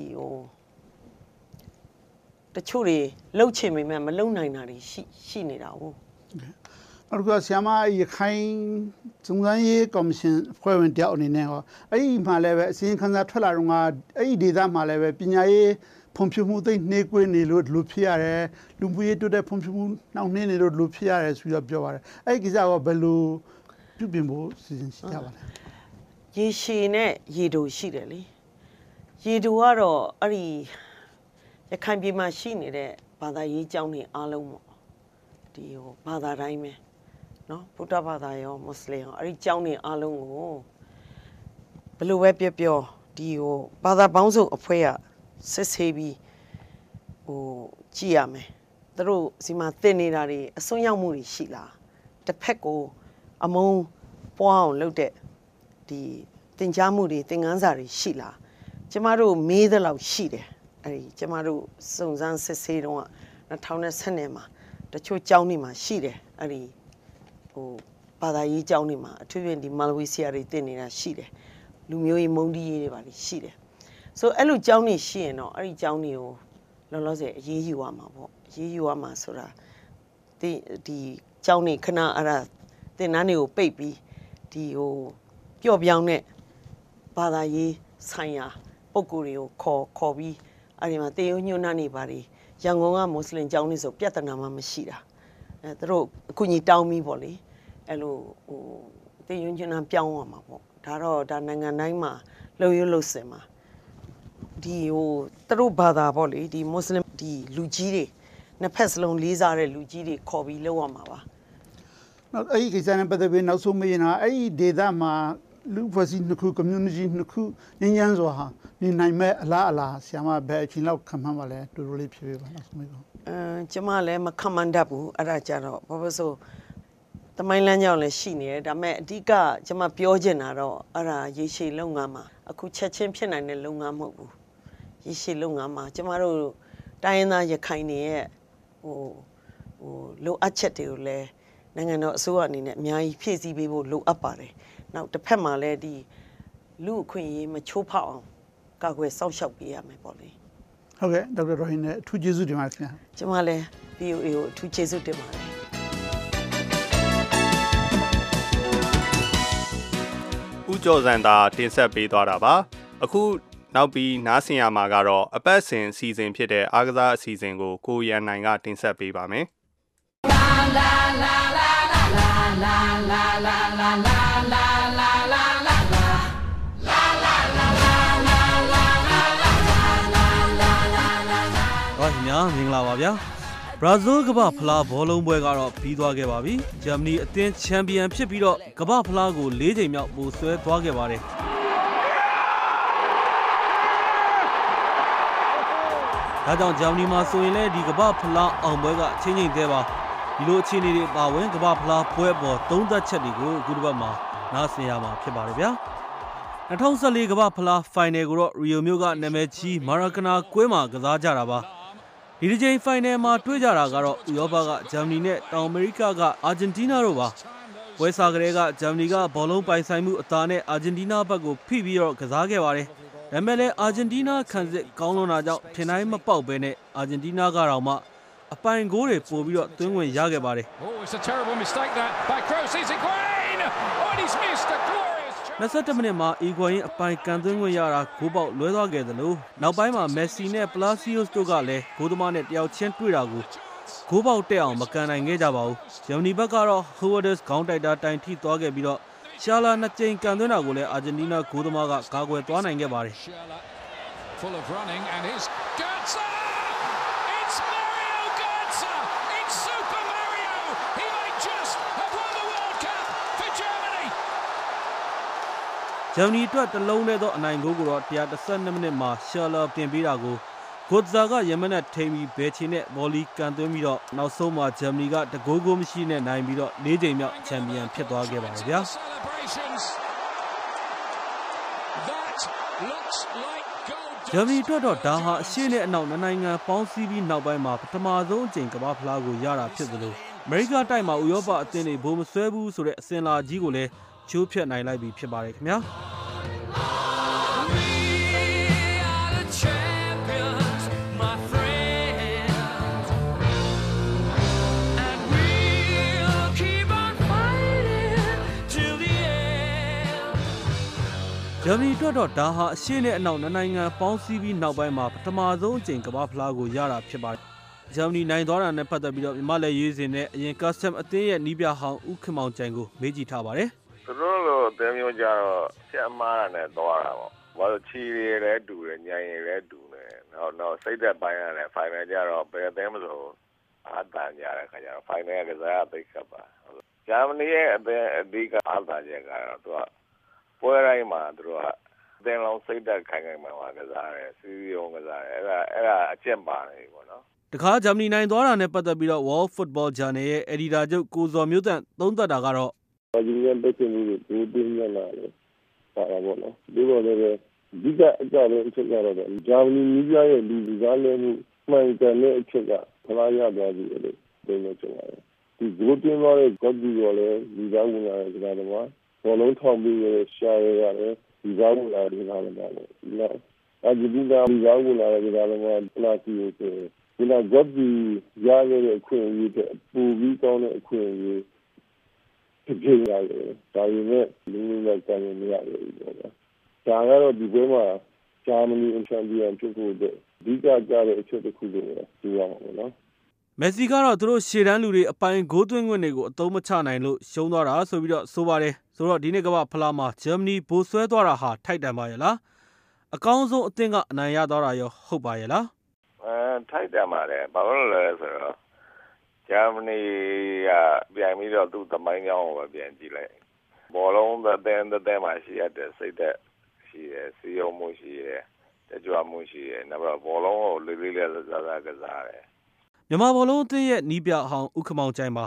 တချို့တွေလှုပ်ချင်ပေမဲ့မလှုပ်နိုင်တာတွေရှိနေတာဟုတ်နောက်တစ်ခုဆရာမရခိုင်စုံစမ်းရေးကော်မရှင်ဖွဲ့ဝင်တယောက်အနေနဲ့ဟောအဲ့ဒီမှာလည်းပဲအစီရင်ခံစာထွက်လာတော့ကအဲ့ဒီဒေသမှာလည်းပဲပညာရေးဖွံ့ဖြိုးမှုသိနှေးကွေးနေလို့လူဖြစ်ရတယ်လူမှုရေးတိုးတက်ဖွံ့ဖြိုးမှုနှောင့်နှေးနေလို့လူဖြစ်ရတယ်ဆိုတော့ပြောပါတယ်အဲ့ဒီကိစ္စကဘယ်လိုပြုပြင်ဖို့စီစဉ်ရှိကြပါလဲရေရှည်နဲ့ရေတိုရှိတယ်လေရေတိုကတော့အဲ့ဒီရခိုင်ပြည်မှာရှိနေတဲ့ဘာသာရေးကျောင်းတွေအားလုံးပေါ့ဒီဘာသာတိုင်းပဲเนาะဗုဒ္ဓဘာသာရောမွတ်စလင်ရောအဲ့ဒီကျောင်းတွေအားလုံးကိုဘယ်လိုပဲပြောဒီဘာသာပေါင်းစုံအဖွဲ့ကစစ်ဆေးပြီးကြည့်ရမယ်သူတို့စီမှာတင်နေတာတွေအစွန်းရောက်မှုတွေရှိလားတစ်ဖက်ကိုအမုန်းပွားအောင်လုပ်တဲ့ဒီတင်ကြားမှုတွေသင်ခန်းစာတွေရှိလားကျမတို့မေးသလောက်ရှိတယ်အဲ့ဒီကျမတို့စုံစမ်းစစ်ဆေးတော့2010မှာတချို့ကျောင်းတွေမှာရှိတယ်အဲ့ဒီဘာသာရေးကျောင်းတွေမှာအထူးဖြင့်ဒီမာလဝီဆီယာတွေတင်နေတာရှိတယ်လူမျိုးရေးမုန်းတီးရေးတွေပါရှိတယ်ဆိုအဲ့လိုကျောင်းတွေရှိရင်တော့အဲ့ဒီကျောင်းတွေကိုလောလောဆယ်အေးအေးယူရမှာပေါ့အေးအေးယူရမှာဆိုတာဒီကျောင်းတွေခဏအဲ့ဒါသင်တန်းတွေကိုပိတ်ပြီးဒီပျော့ပြောင်းတဲ့ဘာသာရေးဆိုင်ရာပုံကိုယ်တွေကိုခေါ်ပြီးအဲ့ဒီမှာတေယုံညွန်းနှနေပါတယ်ရန်ကုန်ကမွတ်စလင်ကျောင်းတွေဆိုပြဿနာမှမရှိတာသူတို့အခုညီတောင်းပြီးပေါ့လေအဲ့လိုတေယုံညွန်းနှပြောင်းရမှာပေါ့ဒါနိုင်ငံတိုင်းမှာလှုပ်လှုပ်စင်မှာဒီသူတို့ဘာသာပေါ့လေဒီမွတ်စလင်ဒီလူကြီးတွေနှစ်ဖက်စလုံးလေးစားတဲ့လူကြီးတွေခေါ်ပြီးလုပ်ရမှာပါနောက်အဲ့ဒီကိစ္စနဲ့ပတ်သက်ပြီးနောက်ဆုံးမေးရင်အဲ့ဒီဒေသမှာလူဖွဲ့စည်းနှစ်ခု community နှစ်ခုငြင်းချမ်းစွာနေနိုင်မဲ့အလားဆရာမဘယ်အချိန်လောက်ခံမှန်းပါလဲတူတူလေးဖြေပေးပါနောက်ဆုံးမေးပါကျမလည်းမခံမှန်းတတ်ဘူးအဲ့ဒါကြတော့ဘာလို့ဆိုတမိုင်းလမ်းကြောင်းလည်းရှိနေတယ်ဒါပေမဲ့အဓိကကျမပြောချင်တာတော့အဲ့ဒါရေရှည်လုပ်ငန်းမှာအခုချက်ချင်းဖြစ်နိုင်တဲ့လုပ်ငန်းမဟုတ်ဘူးရေရှည်လုပ်ငန်းမှာကျမတို့တိုင်းရင်းသားရခိုင်တွေရဲ့လိုအပ်ချက်တွေကိုလည်းနိုင်ငံတော်အစိုးရအနေနဲ့အများကြီးဖြည့်ဆည်းပေးဖို့လိုအပ်ပါတယ်နောက်တစ်ဖက်မှာလည်းဒီလူအခွင့်အရေးမချိုးဖောက်အောင်ကာကွယ်စောင့်ရှောက်ပေးရမယ်ပေါ့လေဟုတ်ကဲ့ဒေါက်တာရိုဟင်နဲ့အထူးကျေးဇူးတင်ပါတယ်ခင်ဗျာကျမလည်း VOA ကိုအထူးကျေးဇူးတင်ပါတယ်ဦးကျော်စံသာတင်ဆက်ပေးသွားတာပါအခုနောက်ပြီးနားဆင်ရမှာကတော့အပတ်စဉ်အစီအစဉ်ဖြစ်တဲ့အားကစားအစီအစဉ်ကိုကိုရန်နိုင်ကတင်ဆက်ပေးပါမယ်မင်္ဂလာပါဗျာဘရာဇီးကမ္ဘာဖလားဘောလုံးပွဲကတော့ပြီးသွားခဲ့ပါပြီဂျာမနီအသင်းချန်ပီယံဖြစ်ပြီးတော့ကမ္ဘာဖလားကို၄ချိန်မြောက်ပိုဆွဲသွားခဲ့ပါတယ်ဒါကြောင့်ဂျာမနီမှာဆိုရင်လည်းဒီကမ္ဘာဖလားအောင်ပွဲကချင်းချင်းသေးပါဒီလိုအခြေအနေတွေပါဝင်ကမ္ဘာဖလားပွဲပေါ်သုံးသပ်ချက်တွေကိုအခုတစ်ပတ်မှာနားဆင်ရမှာဖြစ်ပါတယ်ဗျာ2014ကမ္ဘာဖလားဖိုင်နယ်ကိုတော့ရီယိုမြို့ကနာမည်ကြီးမာရာကနာကွင်းမှာကစားကြတာပါဒီတစ်ချိန်ဖိုင်နယ်မှာတွေ့ကြတာကတော့ဥရောပကဂျာမနီနဲ့တောင်အမေရိကကအာဂျင်တီးနားတို့ပါပွဲစားကလေးကဂျာမနီကဘောလုံးပိုင်ဆိုင်မှုအသာနဲ့အာဂျင်တီးနားဘက်ကိုဖိပြီးတော့ကစားခဲ့ပါတယ်ဒါပေမဲ့လည်းအာဂျင်တီးနားခံစစ်ကောင်းလွန်တာကြောင့်ထင်တိုင်းမပေါက်ဘဲနဲ့အာဂျင်တီးနားကတော့မှအပိုင်ဂိုးတွေပို့ပြီးတော့သွင်းဝင်ရခဲ့ပါတယ် Oh, it's a terrible mistake that by Kroos. Is it Higuain? Oh, and he's missed a glorious 21 မိနစ်မှာအီဂွိုင်အပိုင်ကန်သွင်းခွင့်ရတာဂိုးပေါက်လွဲသွားခဲ့သလိုနောက်ပိုင်းမှာမက်ဆီနဲ့ပလာစီယိုစ်တို့ကလည်းဂိုးသမားနဲ့တယောက်ချင်းတွေ့တာကိုဂိုးပေါက်တက်အောင်မကန်နိုင်ခဲ့ကြပါဘူးဂျာမနီဘက်ကတော့ဟိုဝါဒစ်ခေါင်းတိုက်တာတိုင်ထိသွားခဲ့ပြီးတော့ရှာလာ2ကြိမ်ကန်သွင်းတာကိုလည်းအာဂျင်တီးနားဂိုးသမားကကာကွယ်သွားနိုင်ခဲ့ပါတယ် full of running and his Götze! It's Mario Götze! It's Super Mario! He may just have won the World Cup for Germany! ဂျာမနီအတွက်တလုံးနဲ့သောအနိုင်ဂိုးကိုတော့112မိနစ်မှာရှာလာပြင်ပေးတာကိုဂိုဇာကယမနက်ထိန်ပြီးဘယ်ချီနဲ့ဘောလီကန်သွင်းပြီးတော့နောက်ဆုံးမှာဂျာမနီကတကိုးကိုမရှိနဲ့နိုင်ပြီးတော့၄ချိန်မြောက်ချန်ပီယံဖြစ်သွားခဲ့ပါတယ်ဗျာ ဂျာမနီအတွက်တော့ဒါဟာအရှေ့နဲ့အနောက်နိုင်ငံပေါင်းစည်းပြီးနောက်ပိုင်းမှာပထမဆုံးအကြိမ်ကမ္ဘာဖလားကိုရတာဖြစ်သလိုအမေရိကတိုက်မှာဥရောပအသင်းတွေဘိုးမဆွဲဘူးဆိုတဲ့အစင်လာကြီးကိုလည်းချိုးဖျက်နိုင်လိုက်ပြီဖြစ်ပါတယ်ခင်ဗျာ ဂျာမနီအတွက်တော့ဒါဟာအရှေ့နဲ့အနောက်နိုင်ငံပေါင်းစည်းပြီးနောက်ပိုင်းမှာပထမဆုံးအကြိမ်ကမ္ဘာဖလားကိုရတာဖြစ်ပါတယ်။ဂျာမနီနိုင်သွားတာနဲ့ပတ်သက်ပြီးတော့မြန်မာလက်ရေးစင်နဲ့အရင်ကတ်စတမ်အသင်းရဲ့နီးပြဟောင်းဦးခင်မောင်ကျန်ကိုမေးကြည့်ထားပါတယ်။သူတို့လိုအသင်းမျိုးကြတော့ချက်မားတာနဲ့သွားတာပေါ့။ဘာလို့ချီရည်လည်းတူတယ်ညံရည်လည်းတူတယ်။နောက်စိတ်သက်ပိုင်းရတယ်ဖိုင်နယ်ကြတော့ဘယ်အသင်းမဆိုအားတန်ကြတဲ့ခါကျတော့ဖိုင်နယ်ကစားသိခတ်ပါ။ဂျာမနီရဲ့အသင်းအဓိကအားသာချက်ကတော့သူကပွဲတိုင်းမှာသူတို့ကအသင်းလုံးစိတ်သက်ခိုင်မှာကစားတယ်စီးရုံကစားတယ်အဲ့ဒါအကျင့်ပါတယ်ပေါ့နော်တခါဂျာမနီနိုင်သွားတာနဲ့ပတ်သက်ပြီးတော့ World Football Journal ရဲ့ editor ချုပ်ကိုဇော်မျိုးတန့်သုံးသပ်တာကတော့ဒီနေ့ပတ်သက်မှုတွေတင်းနေလာတယ်ပါပါပေါ့နော်ဒီလိုလည်းဒီကအကြမ်းအချက်ကတော့ဂျာမနီမျိုးပြရဲ့လူစားလဲမှုမှန်ကန်တဲ့အချက်ကဖလားရသွားပြီလို့ပြောနေကြတယ်ဒီဂိုးတင်သွားတဲ့ဂေါ့ဒီရောလည်းလူစားဝင်လာတဲ့ကစားသမားဘောလုံးထောင်ပြီးရရှာရရတယ်ဒီကားဝင်လာတဲ့ကစားသမားလည်းနော်အဲဒီဒီကဒီကားဝင်လာတဲ့ကစားသမားပလာစီကိုဒီကဂေါ့ဒီရရတဲ့အခွင့်အရေးတဲ့ပူပြီးကောင်းတဲ့အခွင့်အရေးတစ်ကြိမ်ရတယ်ဒါပေမဲ့လူမျိုးနဲ့ကန်နေရတယ်ပေါ့ဗျာဒါကတော့ဒီဘက်မှာဂျာမနီအချန်ပီယံဖြစ်ဖို့အတွက်အဓိကကြတဲ့အချက်တစ်ခုလို့ပြောရမှာပေါ့နော်မက်ဆီကတော့သူတို့ရှေ့တန်းလူတွေအပိုင်ဂိုးသွင်းခွင့်တွေကိုအသုံးမချနိုင်လို့ရှုံးသွားတာဆိုပြီးတော့ဆိုပါတယ်ဆိုတော့ဒီနေ့ကမ္ဘာဖလားမှာဂျာမနီဘိုးဆွဲသွားတာဟာထိုက်တန်ပါရဲ့လားအကောင်းဆုံးအသင်းကအနိုင်ရသွားတာရောဟုတ်ပါရဲ့လားထိုက်တန်ပါတယ်ဘာလို့လဲဆိုတော့ဂျာမနီကပြန်ပြီးတော့သူ့သမိုင်းကြောင်းကိုပဲပြန်ကြည့်လိုက်ဘောလုံးအသင်းမှာရှိရတဲ့စိတ်သက်ရှိတယ်စီယုံမှုရှိတယ်တကြွမှုရှိတယ်နောက်တော့ဘောလုံးကိုလေးလေးလေးစားစားကစားတယ်မြန်မာဘောလုံးအသင်းရဲ့နီးပြဟောင်းဦးခမောင်ကျိုင်ပါ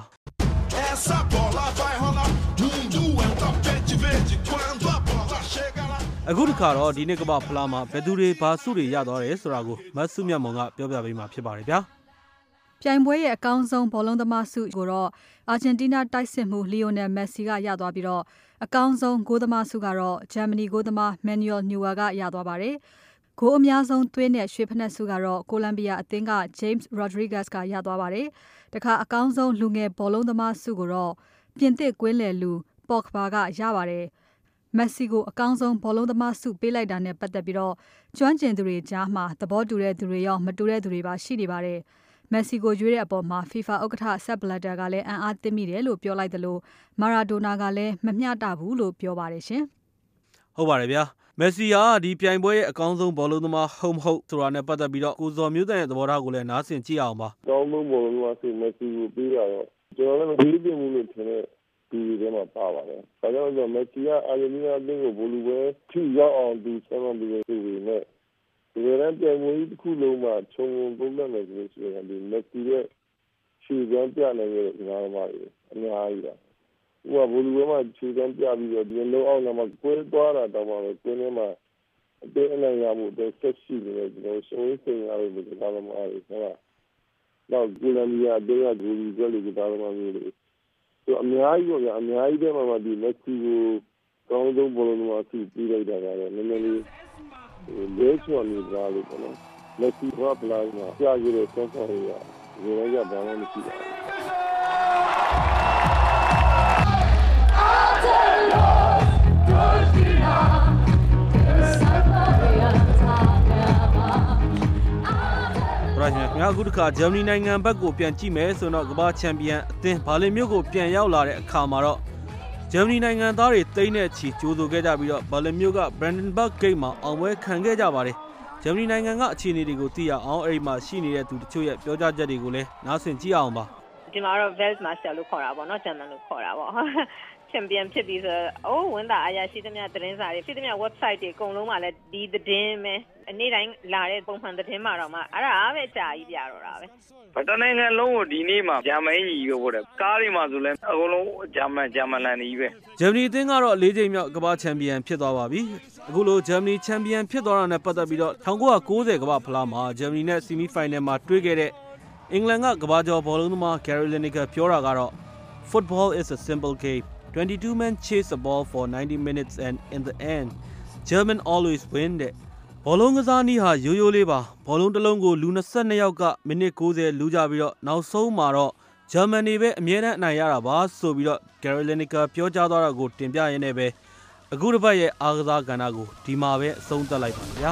အခုတခါတော့ဒီနေ့ကမ္ဘာဖလားမှာဘယ်သူတွေဘာစုတွေရသွားတယ်ဆိုတာကိုမတ်စုမြတ်မုံကပြောပြပေးမှာဖြစ်ပါတယ်ဗျာပြိုင်ပွဲရဲ့အကောင်းဆုံးဘောလုံးသမားဆုကိုတော့အာဂျင်တီးနားတိုက်စစ်မှုလီယိုနယ်မက်ဆီကရသွားပြီးတော့အကောင်းဆုံးဂိုးသမားဆုကတော့ဂျာမနီဂိုးသမားမန်နျူယ်နျူဝါကရသွားပါတယ်ဂိုးအများဆုံးသွင်းတဲ့ရွှေဖက်နှက်ဆုကတော့ကိုလံဘီယာအသင်းက James Rodriguez ကရသွားပါတယ်တခါအကောင်းဆုံးလူငယ်ဘောလုံးသမားဆုကိုတော့ပြင်သစ်ကွင်းလယ်လူပေါ့ဂဘာကရပါတယ်မက်ဆီကိုအကောင်းဆုံးဘောလုံးသမားဆုပေးလိုက်တာနဲ့ပတ်သက်ပြီးတော့ကျွမ်းကျင်သူတွေကြားမှာသဘောတူတဲ့သူတွေရောမတူတဲ့သူတွေပါရှိနေပါတယ်မက်ဆီကိုရွေးတဲ့အပေါ်မှာ FIFA ဥက္ကဋ္ဌ Sepp Blatter ကလည်းအံ့အားသင့်မိတယ်လို့ပြောလိုက်တယ်လို့မာရာဒိုနာကလည်းမမျှတဘူးလို့ပြောပါတယ်ရှင်ဟုတ်ပါတယ်ဗျာမက်ဆီဟာဒီပြိုင်ပွဲရဲ့အကောင်းဆုံးဘောလုံးသမားဟုတ်မဟုတ်ဆိုတာနဲ့ပတ်သက်ပြီးတော့ကိုဇော်မျိုးတန်ရဲ့သဘောထားကိုလည်းနားဆင်ကြည့်အောင်ပါအကောင်းဆုံးဘောလုံးသမားဆုမက်ဆီကိုပေးတာတော့ကျွန်တော်လည်းမပြီးပြမှုလို့ထင်တဲ့ဒီထဲမှာပါပါတယ်။ဒါကြောင့်မက်ဆီကအာဂျင်တီးနားအသင်းကိုဘိုလ်ပွဲထိရောက်အောင်ဒီဆက်မှပြီးဆိုပြီးနဲ့ဒီရန်ပြိုင်ပွဲတစ်ခုလုံးမှာခြုံပုံပုံနဲ့ဆိုရင်ဒီမက်ဆီရဲ့ခြေစမ်းပြနိုင်တဲ့ငါးမားတွေအများကြီးပါ။ဟိုကဘိုလ်ပွဲမှာခြေစမ်းပြပြီးတော့ဒီလုံးအောင်မှာကွဲသွားတာတော့မှပဲကွင်းထဲမှာအသေးအနိုင်ရမှုတဲ့ဆက်ရှိနေတယ်ကျွန်တော်ဆိုရင်စိတ်ရလို့ဒီကားသမားတွေဟုတ်လား။နောက်ကိုလံဘီယာအသင်းကဂိုလီကလေးကကားသမားမျိုးတွေအများကြီးပေါ့ဗျာအများကြီးတည်းမှာဒီမက်ဆီကိုကောင်းဆုံးဘောလုံးသမားဆုပေးလိုက်တာကတော့နည်းနည်းလေးလဲချော်နေတာလို့ပေါ့နော်လက်ရှိကပလာမှာကြာကြတဲ့ဆောင်းဆောင်းရရေရဘာမှမရှိပါဘူးခင်ဗျာအခုတစ်ခါဂျာမနီနိုင်ငံဘက်ကိုပြန်ကြည့်မယ်ဆိုတော့ကမ္ဘာချန်ပီယံအသင်းဘာလင်မြို့ကိုပြန်ရောက်လာတဲ့အခါမှာတော့ဂျာမနီနိုင်ငံသားတွေတိတ်နဲ့ချီကြိုးဆိုခဲ့ကြပြီးတော့ဘာလင်မြို့က Brandenburg Gate မှာအောင်ပွဲခံခဲ့ကြပါတယ်ဂျာမနီနိုင်ငံကအခြေအနေတွေကိုသိရအောင်အဲ့ဒီမှာရှိနေတဲ့သူတချို့ရဲ့ပြောကြားချက်တွေကိုလည်းနားဆင်ကြည့်အောင်ပါဒီမှာတော့ Weltmeister လို့ခေါ်တာပေါ့နော်ဂျာမန်လို့ခေါ်တာပေါ့ချန်ပီယံဖြစ်ပြီးဆိုတော့ဝန်တာအရာရှိသမျှသတင်းစာတွေဖြစ်သမျှ website တွေအကုန်လုံးမှာလည်းဒီသတင်းပဲနေ့တိုင်းလာတဲ့ပုံမှန်သတင်းမှာတော့မှအဲ့ဒါပဲအကြာကြီးပြတော့တာပဲဗတနိုင်ငံလုံးကိုဒီနေ့မှာဂျာမန်ကြီးပဲပို့တယ်ကားတွေမှာဆိုလဲအကုန်လုံးဂျာမန်လန်ကြီးပဲဂျာမနီအသင်းကတော့၄ချိန်မြောက်ကမ္ဘာချန်ပီယံဖြစ်သွားပါပြီအခုလိုဂျာမနီချန်ပီယံဖြစ်သွားတာနဲ့ပတ်သက်ပြီးတော့1990ကမ္ဘာဖလားမှာဂျာမနီနဲ့ဆီမီဖိုင်နယ်မှာတွေ့ခဲ့တဲ့အင်္ဂလန်ကကမ္ဘာကျော်ဘောလုံးသမား Gary Lineker ပြောတာကတော့ Football is a simple game 22 men chase a ball for 90 minutes and in the end German always win တဲ့ဘောလုံးကစားနည်းဟာရိုးရိုးလေးပါဘောလုံးတစ်လုံးကိုလူ22ယောက်ကမိနစ်90လူကြပြီးတော့နောက်ဆုံးမှာတော့ဂျာမန်တွေပဲအမြဲတမ်းအနိုင်ရတာပါဆိုပြီးတော့ Gary Lineker ပြောကြားသွားတာကိုတင်ပြရင်းနဲ့ပဲအခုတစ်ပတ်ရဲ့အားကစားကဏ္ဍကိုဒီမှာပဲအဆုံးသတ်လိုက်ပါဗျာ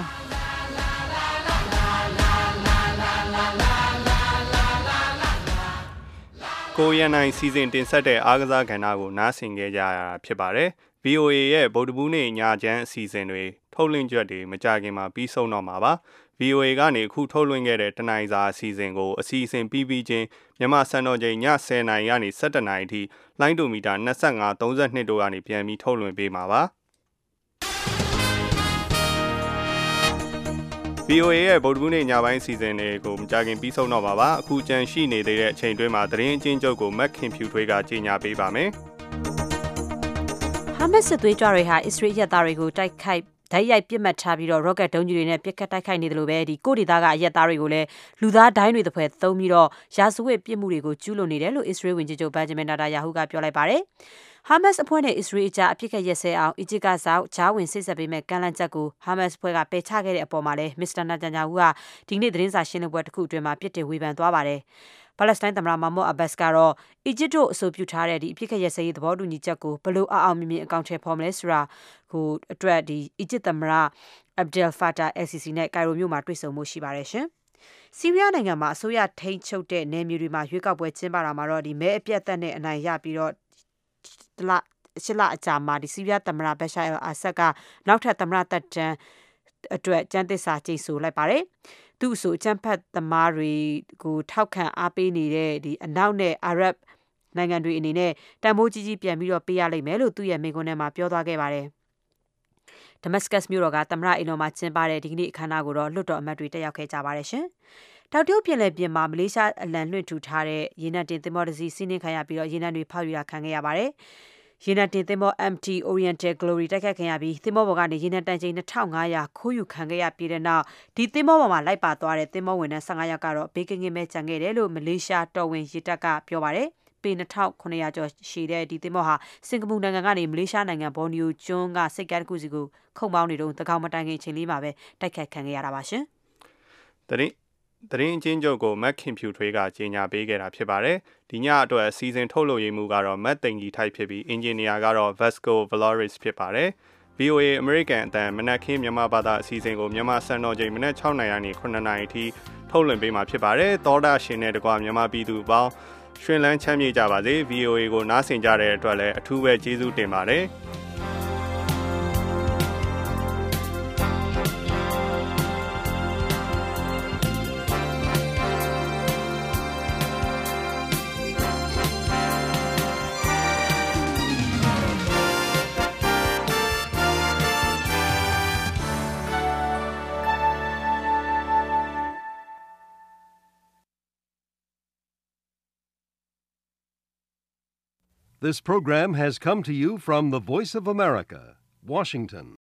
ကိုရန်နိုင်စီစဉ်တင်ဆက်တဲ့အားကစားကဏ္ဍကိုနားဆင်ကြရတာဖြစ်ပါတယ် VOA ရဲ့ဗုဒ္ဓဘူးနေ့ညချမ်းအစီအစဉ်တွေထုတ်လွှင့်ချက်တွေမကြခင်မှာပြီးဆုံးတော့မှာပါ VOA ကနေအခုထုတ်လွှင့်ခဲ့တဲ့တနိုင်စာအစီအစဉ်ကိုအစီအစဉ်ပြီးချင်းမြန်မာစံတော်ချိန်ည10:00နာရီကနေ17:00နာရီထိလိုင်းဒိုမီတာ25 32တို့ကနေပြန်ပြီးထုတ်လွှင့်ပေးမှာပါ VOA ရဲ့ဗုဒ္ဓဘူးနေ့ညပိုင်းအစီအစဉ်တွေကိုမကြခင်ပြီးဆုံးတော့ပါပါအခုကြံရှိနေသေးတဲ့အချိန်တွင်းမှာသတင်းအချင်းချုပ်ကိုမက်ခင်ဖြူထွေးကကြေညာပေးပါမယ်ဟာမတ်စ်သွေးကြွတွေဟာအစ္စရေးရက်သားတွေကိုတိုက်ခိုက်ဓာတ်ရိုက်ပစ်မှတ်ထားပြီးတော့ rocket ဒုံးကျည်တွေနဲ့ပစ်ခတ်တိုက်ခိုက်နေတယ်လို့ပဲဒီကိုဒေသကအရက်သားတွေကိုလည်းလူသားဒိုင်းတွေတစ်ဖွဲ့သုံးပြီးတော့ရာဇဝတ်ပြစ်မှုတွေကိုကျူးလွန်နေတယ်လို့အစ္စရေးဝန်ကြီးချုပ်ဘန်ဂျမင်နာတာယာဟုကပြောလိုက်ပါတယ်ဟာမတ်စ်အဖွဲ့နဲ့အစ္စရေးအကြားအပြစ်ခတ်ရက်စဲအောင်အီဂျစ်ကဂျာဝင်စစ်ဆက်ပေးမဲ့ကမ်းလှမ်းချက်ကိုဟာမတ်စ်အဖွဲ့ကပယ်ချခဲ့တဲ့အပေါ်မှာလည်းမစ္စတာနာတန်ယာဟုကဒီနေ့သတင်းစာရှင်းလင်းပွဲတစ်ခုအတွင်းမှာပြစ်တင်ဝေဖန်သွားပါတယ်ပါလက်စတိုင်းသမ္မတမာမွတ်အဘတ်စ်ကတော့အီဂျစ်တို့အဆိုပြုထားတဲ့ဒီအပြစ်ခတ်ရက်စဲရေးသဘောတူညီချက်ကိုဘလို့အောင်မြင်မြင်အကောင့်ထဲပေါ်မလဲဆိုတာကိုအတွက်ဒီအီဂျစ်သမ္မတအဗ်ဒယ်ဖာတာအယ်စီစီနဲ့ကိုင်ရိုမြို့မှာတွေ့ဆုံမှုရှိပါတယ်ရှင်ဆီးရီးယားနိုင်ငံမှာအစိုးရထိန်းချုပ်တဲ့နယ်မြေတွေမှာရွေးကောက်ပွဲကျင်းပတာမှာတော့ဒီမဲအပြတ်သက်နဲ့အနိုင်ရပြီးတော့ရှစ်လအကြာမှာဒီဆီးရီးယားသမ္မတဘရှာအယ်အာဆတ်ကနောက်ထပ်သမ္မတသက်တမ်းအတွက်ကျန်းသစ္စာကျိန်ဆိုလိုက်ပါတယ်သူ့အဆိုအကြမ်းဖက်သမားတွေကိုထောက်ခံအားပေးနေတဲ့ဒီအနောက်နဲ့အာရပ်နိုင်ငံတွေအနေနဲ့တန်ဖိုးကြီးကြီးပြန်ပြီးတော့ပေးရလိမ့်မယ်လို့သူ့ရဲ့မိန့်ခွန်းထဲမှာပြောသွားခဲ့ပါတယ်ဒမတ်စကတ်မြို့တော်ကသမ္မတအိမ်တော်မှာကျင်းပတဲ့ဒီကနေ့အခမ်းအနားကိုတော့လွှတ်တော်အမတ်တွေတက်ရောက်ခဲ့ကြပါတယ်ရှင်တောက်တရုတ်ပြည်နယ်ပြင်မှာမလေးရှားအလံလွှင့်ထူထားတဲ့ရေနံတင်သင်္ဘောတစ်စီးစီးနင်းခံရပြီးတော့ရေနံတွေဖောက်ယူတာခံခဲ့ရပါတယ်ရေနံတင်သင်္ဘော MT Oriental Glory တိုက်ခတ်ခံရပြီးသင်္ဘောပေါ်ကနေရေနံတန်ချိန်2500ခိုးယူခံခဲ့ရပြီးတဲ့နောက်ဒီသင်္ဘောပေါ်မှာလိုက်ပါသွားတဲ့သင်္ဘောဝန်ထမ်း15ယောက်ကတော့ဘေးကင်းကင်းပဲကျန်ခဲ့တယ်လို့မလေးရှားတော်ဝင်ရေတပ်ကပြောပါတယ်ပေ2900ကျော်ရှိတဲ့ဒီသင်္ဘောဟာစင်ကာပူနိုင်ငံကနေမလေးရှားနိုင်ငံဘော်နီယိုကျွန်းကစိတ်ကမ်းတစ်ခုစီကိုခုန်ပေါင်းနေတော့တကောင်မတိုင်ခင်ချိန်လေးမှာပဲတိုက်ခတ်ခံခဲ့ရတာပါရှင်သတင်းချင်းချုပ်ကိုမက်ခင်ဖြူထွေးကကြေညာပေးခဲ့တာဖြစ်ပါတယ်ဒီညအတွက်စီစဉ်ထုတ်လုပ်ရေးမှုကတော့မက်တင်ကြီးထိုက်ဖြစ်ပြီးအင်ဂျင်နီယာကတော့ Vasco Valoris ဖြစ်ပါတယ် VOA American အတန်မနက်ခင်းမြန်မာဘာသာအစီအစဉ်ကိုမြန်မာစံတော်ချိန်မနက်6:00နာရီကနေ9:00နာရီထိထုတ်လွှင့်ပေးမှာဖြစ်ပါတယ်သောတာရှင်နဲ့တကွမြန်မာပြည်သူပေါင်းရွှင်လန်းချမ်းမြေ့ကြပါစေ VOA ကိုနားဆင်ကြတဲ့အတွက်လည်းအထူးပဲကျေးဇူးတင်ပါတယ် This program has come to you from the Voice of America, Washington.